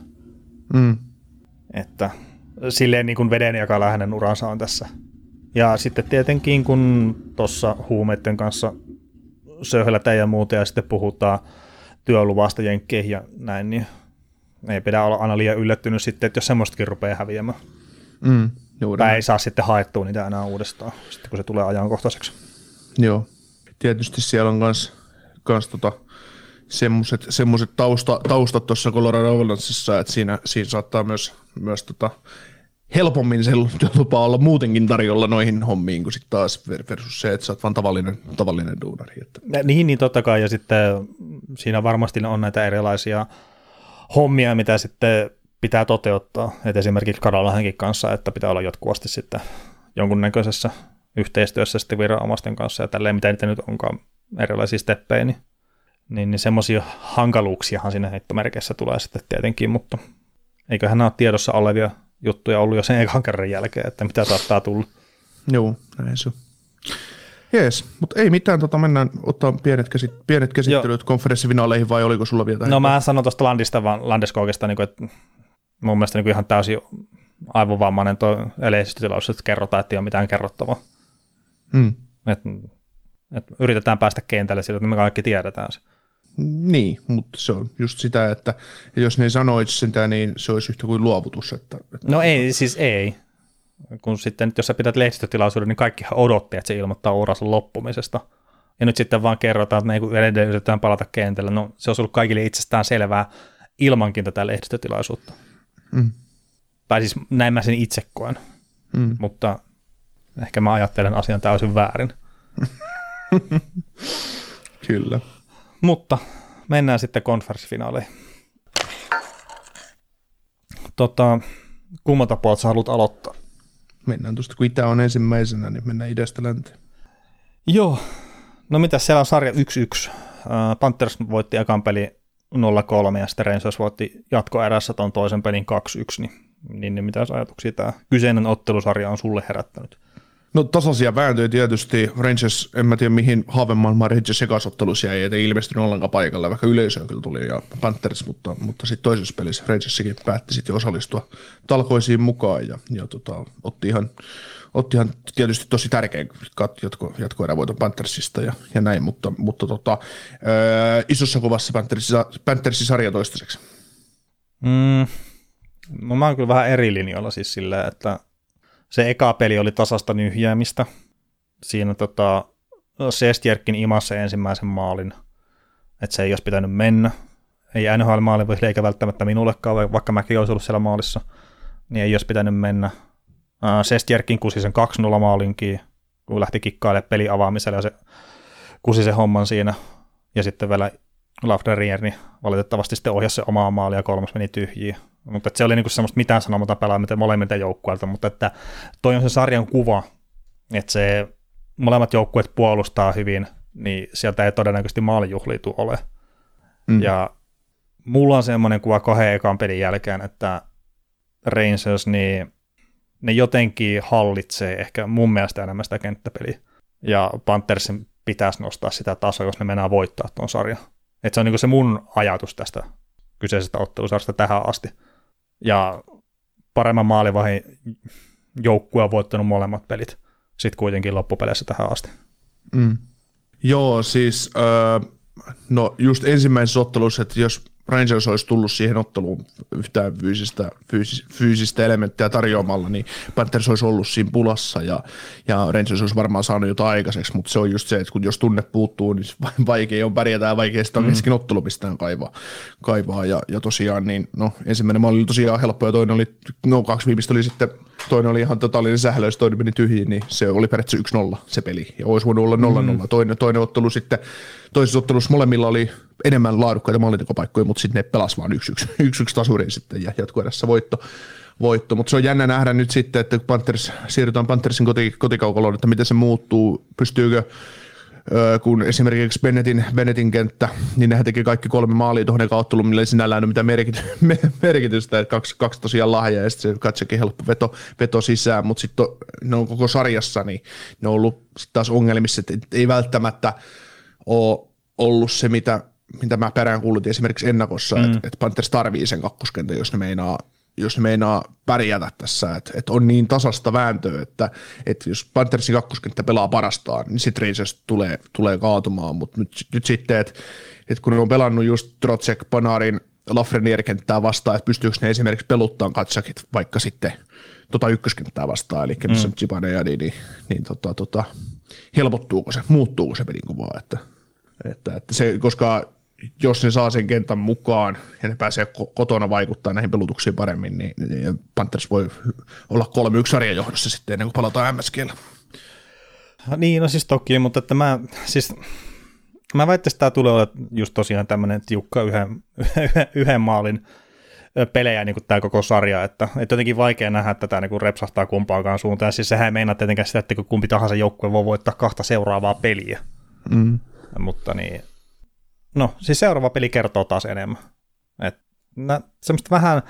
Speaker 6: Että silleen niin kuin vedenjakalla hänen uransa on tässä. Ja sitten tietenkin, kun tuossa huumeiden kanssa söhlätään ja muuta, ja sitten puhutaan työluvasta jenkkeihin ja näin, niin ei pidä olla aina liian yllättynyt sitten, että jos semmoistakin rupeaa häviämään. Tai ei saa sitten haettua niitä enää uudestaan, sitten kun se tulee ajankohtaiseksi. Joo,
Speaker 5: tietysti siellä on kans semmoiset taustat tuossa Colorado Avalanchessa, että siinä saattaa myös helpommin se lupa olla muutenkin tarjolla noihin hommiin, kuin sitten taas versus se, että sä oot vaan tavallinen duunari.
Speaker 6: Niin totta kai, ja sitten siinä varmasti on näitä erilaisia hommia, mitä sitten pitää toteuttaa. Et esimerkiksi Karolahenkin kanssa, että pitää olla jatkuvasti sitten jonkunnäköisessä yhteistyössä sitten viranomaisten kanssa ja tälleen, mitä niitä nyt onkaan erilaisia steppejä, niin semmoisia hankaluuksiahan siinä heittomerkeissä tulee sitten tietenkin, mutta eiköhän nämä ole tiedossa olevia juttuja ollut jo sen ekan kerran jälkeen, että mitä saattaa tulla.
Speaker 5: Joo, näin se on. Jees, mutta ei mitään, mennään ottaa pienet käsittelyt konferenssifinaaleihin, vai oliko sulla vielä?
Speaker 6: No mä sanon tuosta Landeskogista, niin että mun mielestä niin ihan täysin aivovammainen tuo lehdistötilaus, että kerrotaan, että ei ole mitään kerrottavaa. Et yritetään päästä kentälle sillä, että me kaikki tiedetään se.
Speaker 5: Niin, mutta se on just sitä, että jos ne sanoisi sitä, niin se olisi yhtä kuin luovutus.
Speaker 6: No ei, siis ei. Kun sitten, jos sä pidät lehdistötilaisuuden, niin kaikkihan odotti, että se ilmoittaa uransa loppumisesta. Ja nyt sitten vaan kerrotaan, että edelleen yritetään palata kentälle. No se olisi ollut kaikille itsestään selvää ilmankin tätä lehdistötilaisuutta. Tai siis näin mä sen itse koen. Mutta ehkä mä ajattelen asian täysin väärin.
Speaker 5: Kyllä.
Speaker 6: Mutta mennään sitten konferenssifinaaleihin. Kummalta puolta sä haluat aloittaa?
Speaker 5: Mennään tuosta, kun Itä on ensimmäisenä, niin mennään idästä länteen.
Speaker 6: Joo. No mitäs, siellä on sarja 1-1. Panthers voitti ekan peli 0-3 ja sitten Rangers voitti jatkoerässä tuon toisen pelin 2-1. Niin mitä ajatuksia tämä kyseinen ottelusarja on sulle herättänyt?
Speaker 5: No tasaisia vääntöjä tietysti. Rangers, en mä tiedä mihin Havenmaan Rangers ekasottelussa jäi, ei ilmestynyt ollenkaan paikalla, vaikka yleisöä kyllä tuli ja Panthers, mutta sitten toisessa pelissä Rangersikin päätti sitten osallistua talkoisiin mukaan ja otti ihan tietysti tosi tärkeän jatkoerävoiton Panthersista ja näin, mutta isossa kuvassa Panthersin sarja toistaiseksi.
Speaker 6: No mä oon kyllä vähän eri linjoilla siis silleen, että se eka peli oli tasasta nyhjäämistä. Siinä Sestjärkin imassa ensimmäisen maalin, että se ei olisi pitänyt mennä. Ei NHL-maali voi eikä välttämättä minullekaan, vaikka mäkin olisi ollut siellä maalissa, niin ei olisi pitänyt mennä. Sestjärkin kusi sen 2-0 maalinkin, kun lähti kikkailemaan peli avaamisella ja se kusi sen homman siinä. Ja sitten vielä Lafreniere niin valitettavasti sitten ohjasi se omaa maalia ja kolmas meni tyhjiin. Mutta se oli niinku semmoista mitään sanomatta pelaamista molemmilta joukkueilta, mutta että toi on se sarjan kuva, että se molemmat joukkueet puolustaa hyvin, niin sieltä ei todennäköisesti maalijuhlia tule ole. Ja mulla on semmoinen kuva 2 ekan pelin jälkeen, että Rangers, niin ne jotenkin hallitsee ehkä mun mielestä enemmän sitä kenttäpeliä. Ja Panthersin pitäisi nostaa sitä tasoa, jos ne mennään voittaa tuon sarjan. Että se on niinku se mun ajatus tästä kyseisestä ottelusarjasta tähän asti. Ja paremman maalivahin joukkue on voittanut molemmat pelit sitten kuitenkin loppupeleissä tähän asti.
Speaker 5: Joo, siis no just ensimmäisessä ottelussa, että jos Rangers olisi tullut siihen otteluun yhtään fyysistä elementtiä tarjoamalla, niin Panthers olisi ollut siinä pulassa ja Rangers olisi varmaan saanut jotain aikaiseksi, mutta se on just se, että kun jos tunne puuttuu, niin vaikea on pärjätä ja vaikea sitä on kesken ottelupistään kaivaa ja tosiaan niin no ensimmäinen maali oli tosiaan helppo ja toinen oli, no 2 viimeistä oli sitten, toinen oli ihan totaalinen sählö, jos toinen meni tyhjiin, niin se oli periaatteessa 1-0 se peli ja olisi voinut olla 0-0. Toinen ottelu sitten, toisessa ottelussa molemmilla oli enemmän laadukkaita maalintekopaikkoja, mutta sitten ne pelasi vaan 1-1 tasuriin sitten ja jatkoerässä voitto. Mutta se on jännä nähdä nyt sitten, että kun siirrytään Panthersin kotikaukaloon, että miten se muuttuu, pystyykö, kun esimerkiksi Bennettin kenttä, niin nehän teki kaikki 3 maalia tuohon eka otteluun, millä ei sinällään ole mitään merkitystä, että kaksi tosiaan lahjaa ja sitten se katsokin helppo veto sisään, mutta sitten ne on koko sarjassa, niin ne on ollut sitten taas ongelmissa, että ei välttämättä ole ollut se, mitä mä peräänkuulutin esimerkiksi ennakossa, että Panthers tarvii sen kakkoskentän, jos ne meinaa pärjätä tässä, että on niin tasasta vääntöä, että jos Panthersin kakkoskenttä pelaa parastaan, niin sitten Rangers tulee kaatumaan, mutta nyt sitten, että kun ne on pelannut just Trotsek, Panarin, Lafreniere-kenttää vastaan, että pystyykö ne esimerkiksi peluttamaan Katsakit vaikka sitten ykköskenttää vastaan, eli missä on Zibanejadi, niin helpottuuko se, muuttuuko se pelinkuvaa, että se, koska jos ne saa sen kentän mukaan ja ne pääsee kotona vaikuttaa näihin pelutuksiin paremmin, niin Panthers voi olla 3-1 sarjan johdossa sitten ennen kuin palataan MSG:llä.
Speaker 6: Niin, no siis toki, mutta että Mä väittäisin, että tämä tulee olla just tosiaan tämmöinen tiukka yhden maalin pelejä niin kuin tämä koko sarja, että jotenkin vaikea nähdä, että tämä niin repsahtaa kumpaakaan suuntaan. Ja siis sehän ei meinaa tietenkään sitä, että kumpi tahansa joukkue voi voittaa 2 seuraavaa peliä. Mutta niin, no siis seuraava peli kertoo taas enemmän. Semmoista vähän,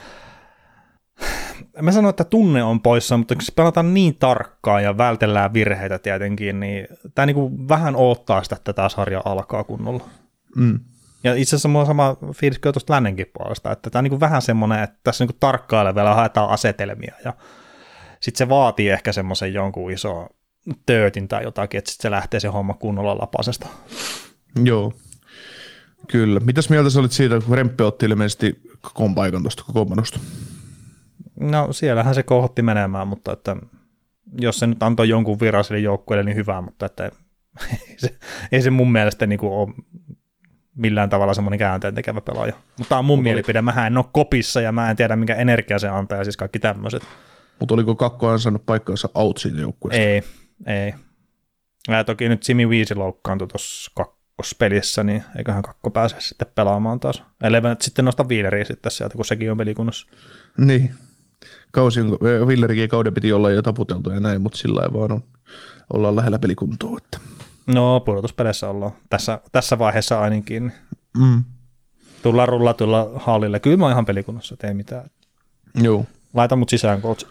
Speaker 6: mä sanon, että tunne on poissa, mutta kun se pelataan niin tarkkaan ja vältellään virheitä tietenkin, niin tämä niin kuin vähän odottaa sitä, että tämä sarja alkaa kunnolla. Ja itse asiassa mulla on sama fiilis kyllä tuosta lännenkin puolesta, että tämä on niin kuin vähän semmoinen, että tässä niin tarkkailevalla haetaan asetelmia ja sitten se vaatii ehkä semmoisen jonkun iso töötin tai jotakin, että sitten se lähtee se homma kunnolla lapasesta.
Speaker 5: Joo, kyllä. Mitäs mieltä sä olit siitä, kun Remppe otti ilmeisesti kakon paikan tuosta kokoonpanosta?
Speaker 6: No siellähän se kohotti menemään, mutta että jos se nyt antoi jonkun viralliselle joukkueelle, niin hyvä, mutta että ei se mun mielestä niin kuin ole millään tavalla semmoinen käänteen tekevä pelaaja. Mutta tämä on mun mielipide, mähän en ole kopissa ja mä en tiedä minkä energiaa se antaa ja siis kaikki tämmöiset.
Speaker 5: Mutta oliko Kakko ansainnut paikkaansa out siitä joukkueesta?
Speaker 6: Ei. Ja toki nyt Jimmy Weezy loukkaantui tuossa kakkospelissä, niin eiköhän Kakko pääse sitten pelaamaan taas. Ellei nyt sitten nosta Wheeleriä sitten sieltä, kun sekin on pelikunnassa. Niin.
Speaker 5: Wheelerikin kauden piti olla jo taputeltu ja näin, mutta sillä ei vaan ollaan lähellä pelikuntoa. Että.
Speaker 6: No, pudotuspeleissä ollaan. Tässä vaiheessa ainakin. Tullaan rullatulla hallille. Kyllä mä oon ihan pelikunnassa, ei mitään.
Speaker 5: Joo.
Speaker 6: Laita mut sisään, coach.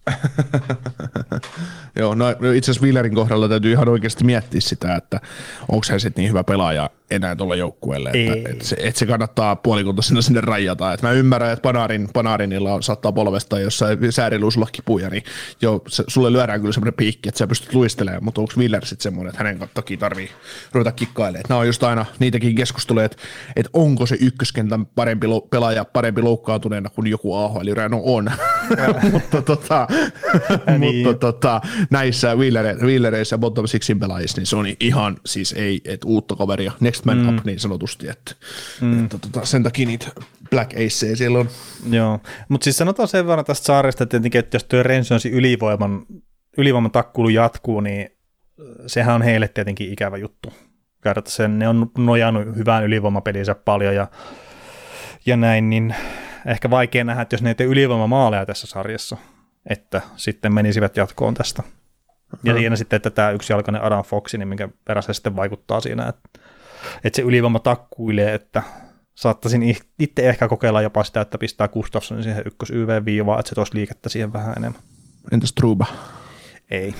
Speaker 5: Joo, no itse asiassa Wheelerin kohdalla täytyy ihan oikeasti miettiä sitä, että onko hän sitten niin hyvä pelaaja enää tuolla joukkueelle, että se kannattaa puolikuntoisena sinne rajata. Että mä ymmärrän, että Panarinilla saattaa polvesta jossain sääriluusulla kipuja, niin joo, sulle lyödään kyllä semmoinen piikki, että sä pystyt luistelemaan, mutta onko Wheeler sitten semmoinen, että hänen takia tarvii ruveta kikkailemaan. Nämä on just aina niitäkin keskusteluja, että onko se ykköskentän parempi pelaaja parempi loukkaantuneena kuin joku AHL-yrä, no on. mutta näissä Wheelereissä ja bottom sixin pelaajissa, niin se on ihan siis ei, että uutta kaveria, next man up niin sanotusti, että sen takia niitä Black Aceja siellä on. Joo,
Speaker 6: mutta siis sanotaan sen verran tästä saaresta, että jos tuo Rangernsin ylivoiman takkulu jatkuu, niin sehän on heille tietenkin ikävä juttu. Ne on nojannut hyvään ylivoimapeliinsä paljon ja näin, niin ehkä vaikea nähdä, että jos ne ei tee ylivoimamaaleja tässä sarjassa, että sitten menisivät jatkoon tästä. Ja siinä sitten, että tämä yksijalkainen Adam Fox, niin minkä verran se sitten vaikuttaa siinä, että se ylivoima takkuilee, että saattaisin itse ehkä kokeilla jopa sitä, että pistää Gustafssonin siihen ykkös YV-viivaan, että se toisi liikettä siihen vähän enemmän.
Speaker 5: Entäs Trouba?
Speaker 6: Ei.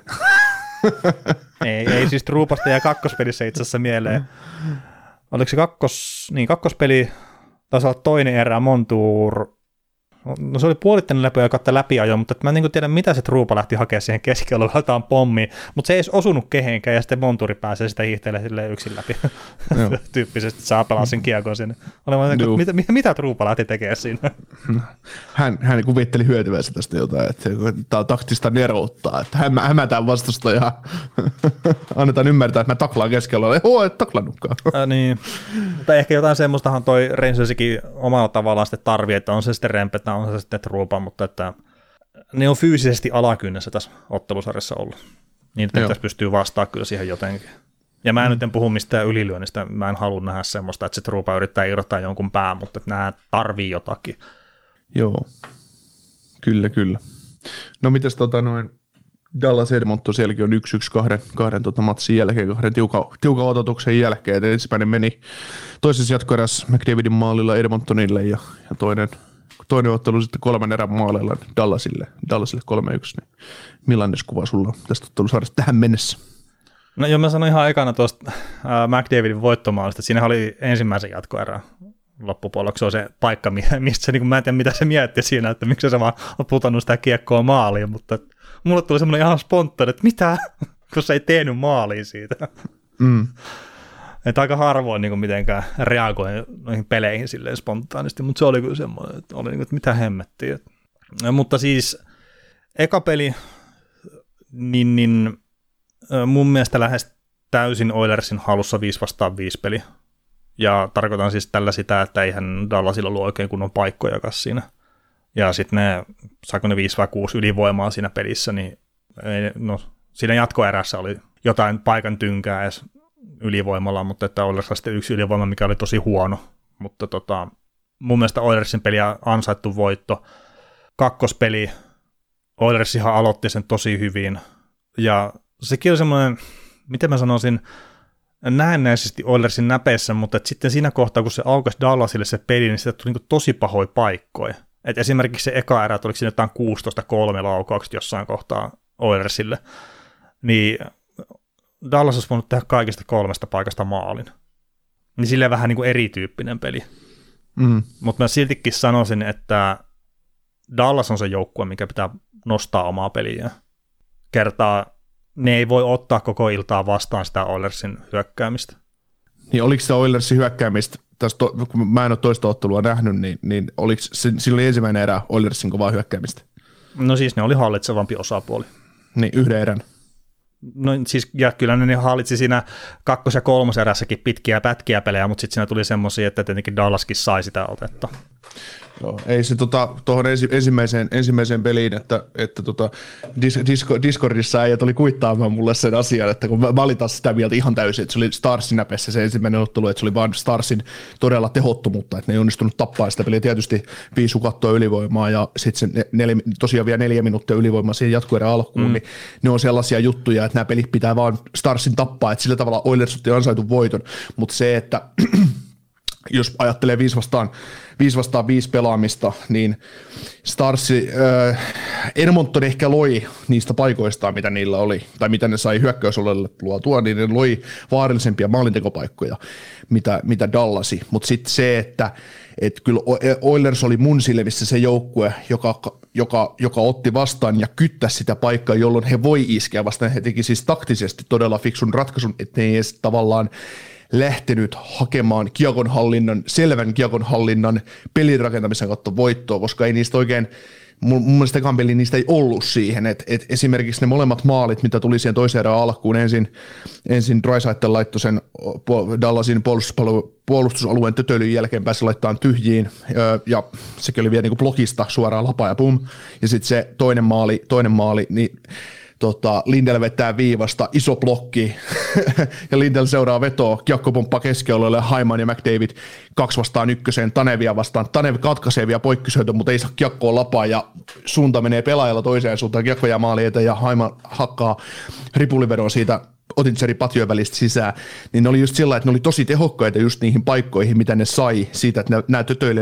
Speaker 6: ei siis Troubasta ja kakkospelissä itse asiassa mieleen. Oliko se kakkospeli, taisi olla toinen erä, Montour. No se oli puolittainen läpi ja katta läpiajo, mutta mä en niin tiedä, mitä se Trouba lähti hakemaan siihen keskellä, laitetaan pommi, mutta se ei edes osunut kehenkään, ja sitten Monturi pääsee sitä hiihtelemään yksin läpi. Tyyppisesti saa pelaa sen kiekon sinne. Mitä Trouba lähti tekemään siinä?
Speaker 5: Hän kuvitteli hyötyvänsä tästä jotain, että tämä on taktista nerouttaa, että hämätään vastusta ja annetaan ymmärtää, että mä taklaan keskellä, et taklannutkaan.
Speaker 6: Niin, mutta ehkä jotain semmoistahan toi Rangersikin omalla tavallaan sitten tarvii, että on se sitten Rempetä, on se sitten Trouba, mutta että ne on fyysisesti alakynnessä tässä ottelusarjassa ollut. Niin, että pitäisi pystyä vastaamaan kyllä siihen jotenkin. Ja mä en nyt puhu mistään ylilyönnistä, mä en halua nähdä semmoista, että se Trouba yrittää irrottaa jonkun pään, mutta että nämä tarvii jotakin.
Speaker 5: Joo, kyllä. No mitäs Dallas Edmonton sielläkin on 1-1 kahden matsin jälkeen, kahden tiukan ototuksen jälkeen. Ensimmäinen meni toisessa jatkoerässä McDavidin maalilla Edmontonille ja toinen ottelu sitten 3 erän maaleilla Dallasille 3-1. Niin millainen kuva sulla on tästä ottelusarjasta tähän mennessä?
Speaker 6: No joo, mä sanoin ihan ekana tuosta McDavidin voittomaalista, että siinä oli ensimmäisen jatkoerän loppupuolella, se on se paikka, mistä se, niin mä en tiedä mitä se mietti siinä, että miksi se vaan on putannut sitä kiekkoa maaliin, mutta mulle tuli semmoinen ihan spontaani, että mitä, kun se ei tehnyt maaliin siitä. Että aika harvoin niin mitenkään reagoi noihin peleihin silleen spontaanisti, mutta se oli kyllä semmoinen, että oli niin kuin, että mitä hemmettiin. Mutta siis eka peli, niin mun mielestä lähes täysin Oilersin halussa 5-5 peli. Ja tarkoitan siis tällä sitä, että eihän Dallasilla ollut oikein kunnon paikkojakaan siinä. Ja sitten ne, saako ne 5-6 ylivoimaa siinä pelissä, niin no, siinä jatkoerässä oli jotain paikan tynkää edes ylivoimalla, mutta että Oilersilla sitten yksi ylivoima, mikä oli tosi huono. Mutta mun mielestä Oilersin peliä ansaittu voitto. Kakkospeli Oilers ihan aloitti sen tosi hyvin. Ja sekin oli semmoinen, miten mä sanoisin, näennäisesti Oilersin näpeissä, mutta sitten siinä kohtaa, kun se aukasi Dallasille se peli, niin sitä tuli niin tosi pahoja paikkoja. Et esimerkiksi se eka erä, oliko siinä jotain 16-3 laukaukset jossain kohtaa Oilersille, niin Dallas olisi voinut tehdä kaikista 3 paikasta maalin. Niin silleen vähän niin kuin erityyppinen peli. Mutta mä siltikin sanoisin, että Dallas on se joukkue, mikä pitää nostaa omaa peliä. Kertaa ne ei voi ottaa koko iltaa vastaan sitä Oilersin hyökkäämistä. Niin
Speaker 5: oliko sitä Oilersin hyökkäämistä, kun mä en ole toista ottelua nähnyt, niin oliko silloin ensimmäinen erä Oilersin kovaa hyökkäämistä?
Speaker 6: No siis ne oli hallitsevampi osapuoli.
Speaker 5: Niin, yhden erän.
Speaker 6: No siis, ja kyllä ne hallitsi siinä 2. ja 3. erässäkin pitkiä pätkiä pelejä, mutta sitten siinä tuli semmoisia, että tietenkin Dallaskin sai sitä otetta.
Speaker 5: Joo, ei se tuohon ensimmäiseen peliin, että Discordissa äijät oli kuittaamaan mulle sen asian, että kun mä olin taas sitä mieltä ihan täysin, että se oli Starsin näpessä se ensimmäinen ottelu, että se oli vaan Starsin todella tehottomuutta, että ne ei onnistunut tappaa sitä peliä, tietysti 5 hukattua ylivoimaa ja sitten se tosiaan vielä 4 minuuttia ylivoimaa siihen jatkoerän alkuun, niin ne on sellaisia juttuja, että nämä pelit pitää vaan Starsin tappaa, että sillä tavalla Oilers otti ansaitun voiton, mutta se, että jos ajattelee 5 vastaan 5 pelaamista, niin Starsi, Edmonton ehkä loi niistä paikoistaan, mitä niillä oli, tai mitä ne sai hyökkäysolelle luotua, niin ne loi vaarallisempia maalintekopaikkoja, mitä Dallasi. Mutta sitten se, että kyllä Oilers oli mun silmissä se joukkue, joka otti vastaan ja kyttäsi sitä paikkaa, jolloin he voi iskeä vastaan. He teki siis taktisesti todella fiksun ratkaisun, että ne ei edes tavallaan lähtenyt hakemaan selvän kiekonhallinnan pelin rakentamisen kautta voittoa, koska ei niistä oikein, mun mielestä ekan peli niistä ei ollut siihen, että esimerkiksi ne molemmat maalit, mitä tuli siihen toiseen erään alkuun, ensin Draisaitl laittoi sen Dallasin puolustusalueen tötölyn jälkeen pääsi laittamaan tyhjiin, ja sekin oli vielä niin kuin blokista suoraan lapaa ja pum, ja sitten se toinen maali, niin Lindell vetää viivasta, iso blokki, ja Lindell seuraa vetoa, kiekko pomppaa keskialueelle, Hyman ja McDavid 2 vastaan 1, Tanevia vastaan, Tanev katkaisee vielä poikkisyötön, mutta ei saa kiekkoa lapaa, ja suunta menee pelaajalla toiseen suuntaan, kiekko jää maali eteen, ja Hyman hakkaa ripulivedon siitä Otincerin patjojen välistä sisään, niin ne oli just sillä, että ne oli tosi tehokkaita just niihin paikkoihin, mitä ne sai siitä, että nämä tötöilee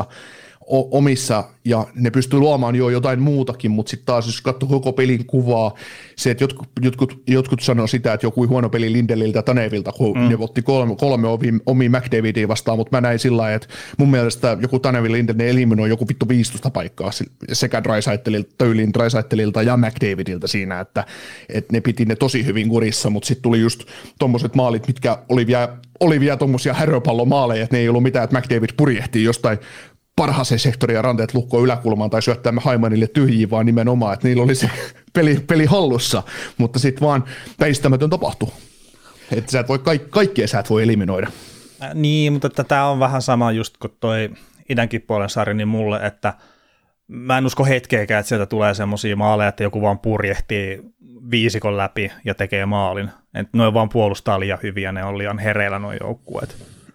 Speaker 5: omissa, ja ne pystyy luomaan jo jotain muutakin, mutta sitten taas jos katsoo koko pelin kuvaa, se, että jotkut sanoo sitä, että joku huono peli Lindelliltä ja Tanevilta, kun ne otti kolme omia McDavidia vastaan, mutta mä näin sillä lailla, että mun mielestä joku Tanevin Lindell, ne eliminoi joku 15 paikkaa sekä Draisaitlilta ja McDavidilta siinä, että ne piti ne tosi hyvin kurissa, mutta sitten tuli just tommoset maalit, mitkä oli vielä tommosia häröpallomaaleja, että ne ei ollut mitään, että McDavid purjehtii jostain parhaaseen sektoriin ja ranteet lukkoon yläkulmaan tai syöttää Hymanille tyhjiin, vaan nimenomaan, että niillä oli se peli hallussa, mutta sitten vaan väistämätön tapahtuu. Että sä et voi kaikkea sä et voi eliminoida.
Speaker 6: Niin, mutta tämä on vähän sama just kuin toi idänkin puolen sarja, niin mulle, että mä en usko hetkeäkään, että sieltä tulee semmoisia maaleja, että joku vaan purjehtii viisikon läpi ja tekee maalin. Että noin vaan puolustaa liian hyviä, ne on liian hereillä nuo joukkueet.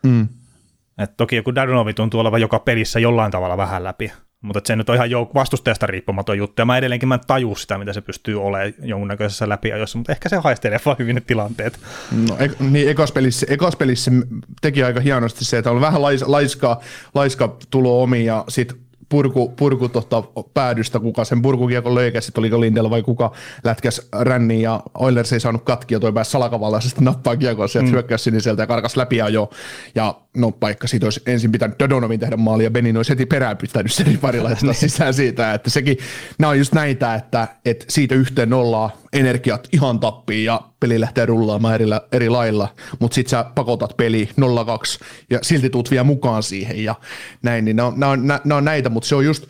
Speaker 6: Et toki joku Dadonovi tuntuu olevan joka pelissä jollain tavalla vähän läpi, mutta se nyt on ihan vastustajasta riippumaton juttu, ja mä edelleenkin mä en tajua sitä, mitä se pystyy olemaan jonkunnäköisessä läpiajossa, mutta ehkä se haistelee vaan hyvin ne tilanteet. No
Speaker 5: niin, ekas pelissä teki aika hienosti se, että on vähän laiska tulo omiin, ja sitten purku päädystä, kuka sen purkukiekon löi, sitten oliko Lindell vai kuka lätkäs ränniin, ja Oilers ei saanut katkia, toi pääsi salakavallaisesti nappaa kiekon sieltä hyökkäys siniseltä ja karkas läpi ajoa, ja no paikka siitä olisi ensin pitänyt Dodonovin tehdä maali, ja Benin olisi heti perään pitänyt sen pari laittaa sisään siitä, että sekin, nämä on just näitä, että siitä 1-0 energiat ihan tappii, ja peli lähtee rullaamaan eri lailla, mutta sit sä pakotat peli 0-2, ja silti tuut vielä mukaan siihen, ja näin, niin nämä on näitä, mutta se on just,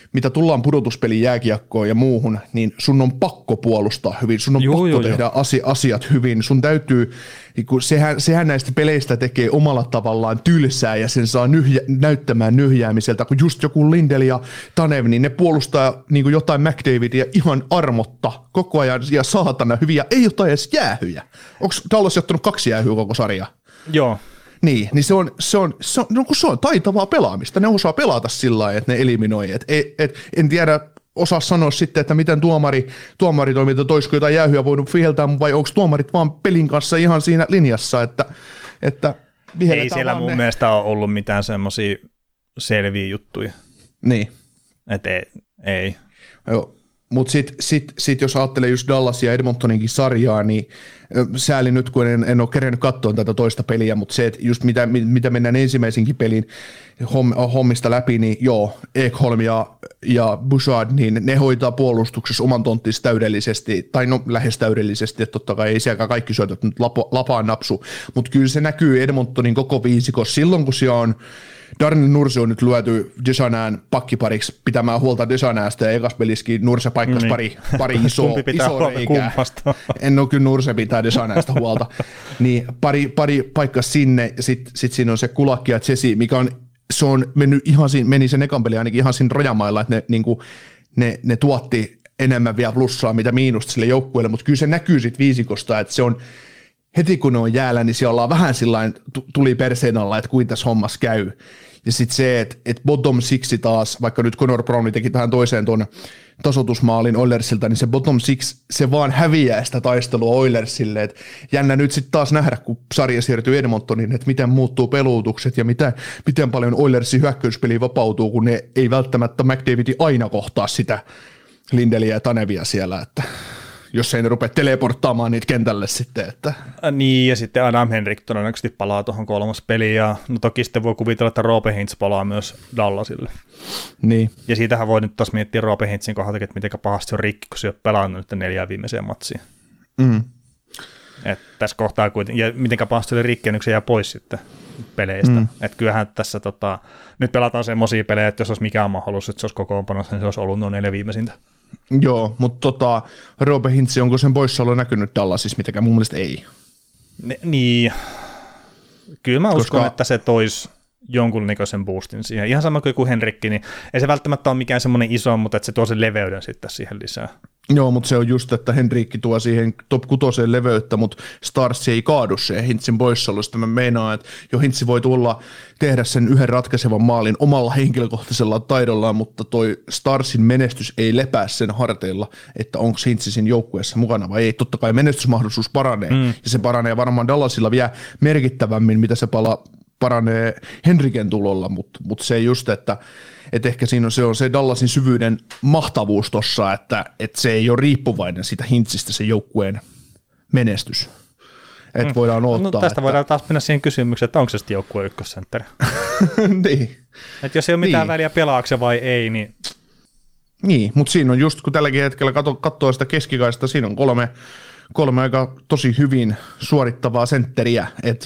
Speaker 5: mitä tullaan pudotuspelin jääkiekkoon ja muuhun, niin sun on pakko puolustaa hyvin, sun on pakko tehdä asiat hyvin, sun täytyy, sehän näistä peleistä tekee omalla tavallaan tylsää ja sen saa näyttämään nyhjäämiseltä, kun just joku Lindell ja Tanev, niin ne puolustaa niin kuin jotain McDavidia ihan armotta koko ajan ja saatana hyviä, ei jotain edes jäähyjä. Onko Dallas ottanut 2 jäähyä koko sarjaa?
Speaker 6: Joo.
Speaker 5: Niin se on taitavaa pelaamista. Ne osaa pelata sillä lailla, että ne eliminoi. En tiedä, osaa sanoa sitten, että miten tuomari toimii, että olisiko jotain jäähyä voinut viheltää, vai onko tuomarit vaan pelin kanssa ihan siinä linjassa, että
Speaker 6: ei siellä mun mielestä ole ollut mitään semmoisia selviä juttuja.
Speaker 5: Niin.
Speaker 6: Että ei.
Speaker 5: Joo. Mutta sit jos ajattelee just Dallasia ja Edmontoninkin sarjaa, niin sääli nyt, kun en ole kerennyt katsoa tätä toista peliä, mutta se, että just mitä mennään ensimmäisenkin pelin hommista läpi, niin joo, Ekholm ja Bouchard, niin ne hoitaa puolustuksessa oman tonttinsa täydellisesti, tai no lähes täydellisesti, että totta kai ei sielläkään kaikki syötöt nyt lapaan napsu, mutta kyllä se näkyy Edmontonin koko viisikossa silloin, kun siellä on Darnell Nurse on nyt lyöty Deschanään pakkipariksi pitämään huolta Deschanäästä ja ekas pelissäkin Nurse paikkasi pari isoa reikää. En ole kyllä Nurse pitää Deschanäästä huolta. Niin pari paikkas sinne ja sit siinä on se Kulakki ja Jesse, mikä se on mennyt meni sen ekan peli ainakin ihan siinä rajamailla, että ne tuotti enemmän vielä plussaa mitä miinusta sille joukkueelle, mutta kyllä se näkyy sit viisikosta, että se on heti kun ne on jäällä, niin siellä ollaan vähän sillain tuli perseen alla, että kuinka tässä hommassa käy. Ja sitten se, että bottom sixi taas, vaikka nyt Connor Browni teki tähän toiseen tuon tasoitusmaalin Oilersilta, niin se bottom six, se vaan häviää sitä taistelua Oilersille. Et jännä nyt sitten taas nähdä, kun sarja siirtyy Edmontoniin, että miten muuttuu peluutukset ja miten paljon Oilersin hyökkäyspeli vapautuu, kun ne ei välttämättä McDavidin aina kohtaa sitä Lindelliä ja Tanevia siellä, että jos ei ne rupea teleporttaamaan niitä kentälle sitten. Että.
Speaker 6: Niin, ja sitten Adam Henrik todennäköisesti palaa tuohon 3. peliin, ja no toki sitten voi kuvitella, että Roope Hintz palaa myös Dallasille.
Speaker 5: Niin.
Speaker 6: Ja siitähän voi nyt taas miettiä Roope Hintzin kohdalta, että miten pahasti on rikki, kun se on pelannut nyt 4 viimeiseen matsiin. Että tässä kohtaa kuitenkin, ja miten pahasti oli rikki, niin se jää pois sitten peleistä. Että kyllähän tässä nyt pelataan semmoisia pelejä, että jos olisi mikään mahdollisuus, että se olisi kokoonpanossa, niin se olisi ollut noin 4 viimeisintä.
Speaker 5: Joo, mutta Roope Hintz, onko sen poissaolo näkynyt Dallasissa mitenkään? Mun mielestä ei.
Speaker 6: Niin, kyllä mä uskon, että se toisi jonkunnäköisen boostin siihen. Ihan sama kuin Henrikki, niin ei se välttämättä ole mikään semmoinen iso, mutta että se tuo sen leveyden sitten siihen lisää.
Speaker 5: Joo, mutta se on just, että Henrikki tuo siihen top 6 leveyttä, mutta Stars ei kaadu se Hintzin poissaolosta. Mä meinaan, että jo Hintz voi tehdä sen yhden ratkaisevan maalin omalla henkilökohtaisella taidollaan, mutta toi Starsin menestys ei lepää sen harteilla, että onko Hintz siinä joukkueessa mukana vai ei. Totta kai menestysmahdollisuus paranee, ja se paranee varmaan Dallasilla vielä merkittävämmin, mitä se paranee Henriken tulolla, mutta se just, että ehkä siinä on se Dallasin syvyyden mahtavuus tossa, että se ei ole riippuvainen siitä Hintzistä se joukkueen menestys. Että voidaan odottaa.
Speaker 6: No tästä voidaan taas mennä siihen kysymykseen, että onko se sitten joukkueen ykkössentteri.
Speaker 5: Niin.
Speaker 6: Että jos ei ole mitään väliä pelaakse vai ei, niin.
Speaker 5: Niin, mutta siinä on just, kun tälläkin hetkellä katsoo sitä keskikaista, siinä on kolme aika tosi hyvin suorittavaa sentteriä,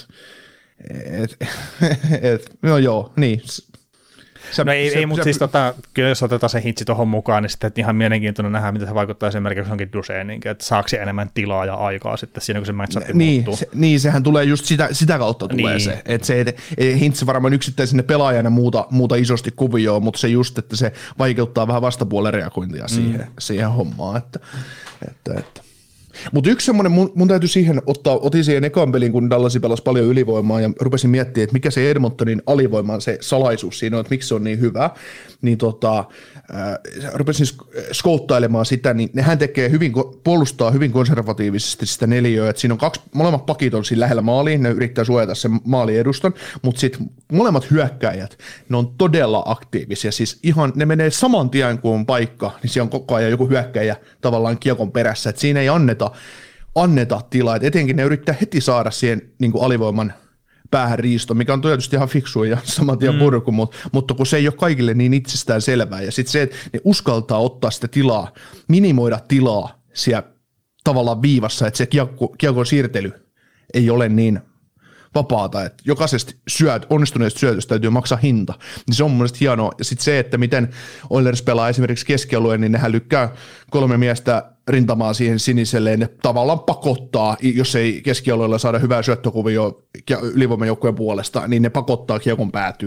Speaker 5: no joo, niin.
Speaker 6: Mutta siis kyllä jos otetaan se Hintsi tuohon mukaan, niin sitten ihan mielenkiintoinen nähdä, mitä se vaikuttaa esimerkiksi johonkin Ducheniinkin, että saako se enemmän tilaa ja aikaa sitten siinä, kun se match-up muuttuu.
Speaker 5: Niin, sehän tulee just sitä kautta tulee se. Että se Hintsi varmaan yksittäisenä pelaajana muuta isosti kuvioon, mutta se just, että se vaikeuttaa vähän vastapuolen reagointia siihen hommaan. Että. Mutta yksi semmoinen, mun täytyy siihen otin siihen ekan pelin, kun Dallasi pelasi paljon ylivoimaa ja rupesin miettimään, että mikä se Edmontonin alivoiman se salaisuus siinä on, että miksi se on niin hyvä, niin rupesin skouttailemaan sitä, niin nehän puolustaa hyvin konservatiivisesti sitä neliöä, että siinä on molemmat pakit on siinä lähellä maaliin, ne yrittää suojata sen maaliedustan, mutta sitten molemmat hyökkäjät, ne on todella aktiivisia, siis ihan ne menee saman tien kuin on paikka, niin siellä on koko ajan joku hyökkäjä tavallaan kiekon perässä, että siinä ei anneta tilaa, että etenkin ne yrittää heti saada siihen niin kuin alivoiman päähän riisto, mikä on tietysti ihan fiksua ja saman tien purku, mutta kun se ei ole kaikille niin itsestään selvää, ja sitten se, että ne uskaltaa ottaa sitä tilaa, minimoida tilaa siellä tavallaan viivassa, että se kiekon siirtely ei ole niin vapaata, että jokaisesta onnistuneesta syötöstä täytyy maksaa hinta, niin se on mun mielestä hienoa. Ja sitten se, että miten Oilers pelaa esimerkiksi keskialueen, niin nehän lykkää 3 miestä rintamaa siihen siniselle, ja ne tavallaan pakottaa, jos ei keskialueella saada hyvää syöttökuvioa ylivoimajoukkueen puolesta, niin ne pakottaa kiekon päätyy,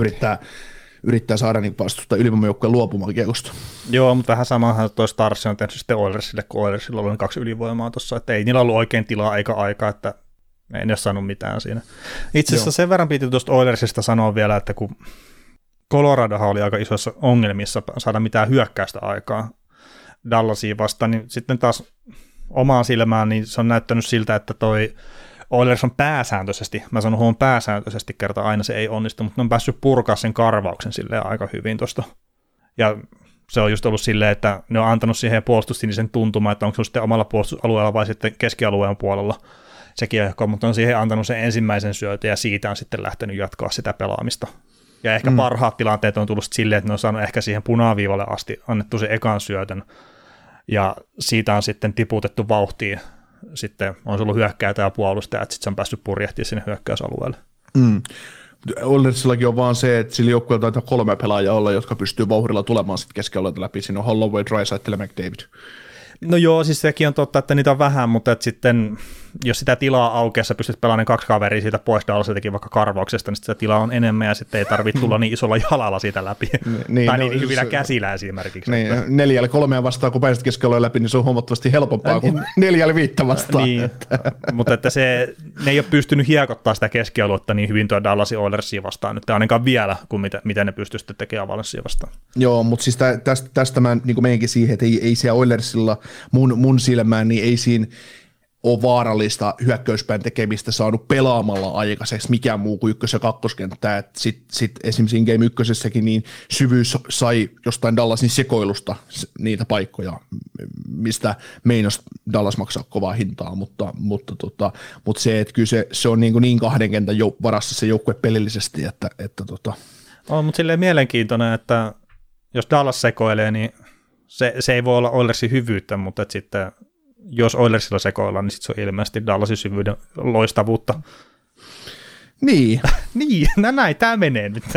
Speaker 5: yrittää saada niin vastusta ylivoimajoukkueen luopumaan kiekosta.
Speaker 6: Joo, mutta vähän samahan toi Stars on tehnyt sitten Oilersille, kun Oilersilla oli 2 ylivoimaa tuossa, että ei niillä ollut oikein tilaa eikä aikaa, että ei ne ole saanut mitään siinä. Itse asiassa sen verran piti tuosta Oilersista sanoa vielä, että kun Coloradohan oli aika isoissa ongelmissa saada mitään hyökkäystä aikaa Dallasia vastaan, niin sitten taas omaan silmään niin se on näyttänyt siltä, että toi Oilers on pääsääntöisesti, mä sanon pääsääntöisesti kerta aina se ei onnistu, mutta ne on päässyt purkaa sen karvauksen silleen aika hyvin tuosta. Ja se on just ollut silleen, että ne on antanut siihen puolustussinisen tuntumaan, että onko se sitten omalla puolustusalueella vai sitten keskialueen puolella se kiekko, mutta on siihen antanut sen ensimmäisen syötön ja siitä on sitten lähtenyt jatkaa sitä pelaamista. Ja ehkä parhaat tilanteet on tullut silleen, että ne on saanut ehkä siihen punaviivalle asti annettu se ekan syötön ja siitä on sitten tiputettu vauhtiin. Sitten on ollut hyökkääjä ja puolustaja, että sitten se on päässyt purjehtimaan sinne hyökkäysalueelle.
Speaker 5: Oilersillakin on vaan se, että sillä joukkueella taitaa 3 pelaajaa olla, jotka pystyy vauhdilla tulemaan sitten keskialueelta läpi. Siinä on Holloway, Draisaitl ja McDavid.
Speaker 6: No joo, siis sekin on totta, että niitä on vähän, mutta että sitten jos sitä tilaa aukeassa pystyt pelaamaan 2 kaveria siitä pois Dallasiltakin vaikka karvauksesta, niin sitä tilaa on enemmän ja sitten ei tarvitse tulla niin isolla jalalla siitä läpi. Tai niin hyvillä käsillä esimerkiksi.
Speaker 5: Niin, 4-3 vastaan, kun pääset keskialueen läpi, niin se on huomattavasti helpompaa kuin 4-5 vastaan.
Speaker 6: Niin, mutta että ne ei ole pystynyt hiekottaa sitä keskialuetta niin hyvin tuo Dallasin Oilersia vastaan nyt, ainakaan vielä, kuin mitä ne pystyy sitten tekemään Avalanchea vastaan.
Speaker 5: Joo, mutta siis tästä mä niin menenkin siihen, että ei siellä Oilersilla mun silmään, niin ei siinä ole vaarallista hyökkäyspään tekemistä saanut pelaamalla aikaiseksi mikään muu kuin ykkös- ja kakkoskenttää. Sitten esimerkiksi Game 1:ssäkin niin syvyys sai jostain Dallasin sekoilusta niitä paikkoja, mistä meinas Dallas maksaa kovaa hintaa, mutta se, että kyllä se on niin 2 kentän varassa se joukkue pelillisesti, että
Speaker 6: on, mutta silleen mielenkiintoinen, että jos Dallas sekoilee, niin se ei voi olla Oilersin hyvyyttä, mutta sitten jos Oilersilla sekoillaan, niin sitten se on ilmeisesti Dallasin syvyyden loistavuutta.
Speaker 5: Niin.
Speaker 6: Niin, näin tämä menee nyt.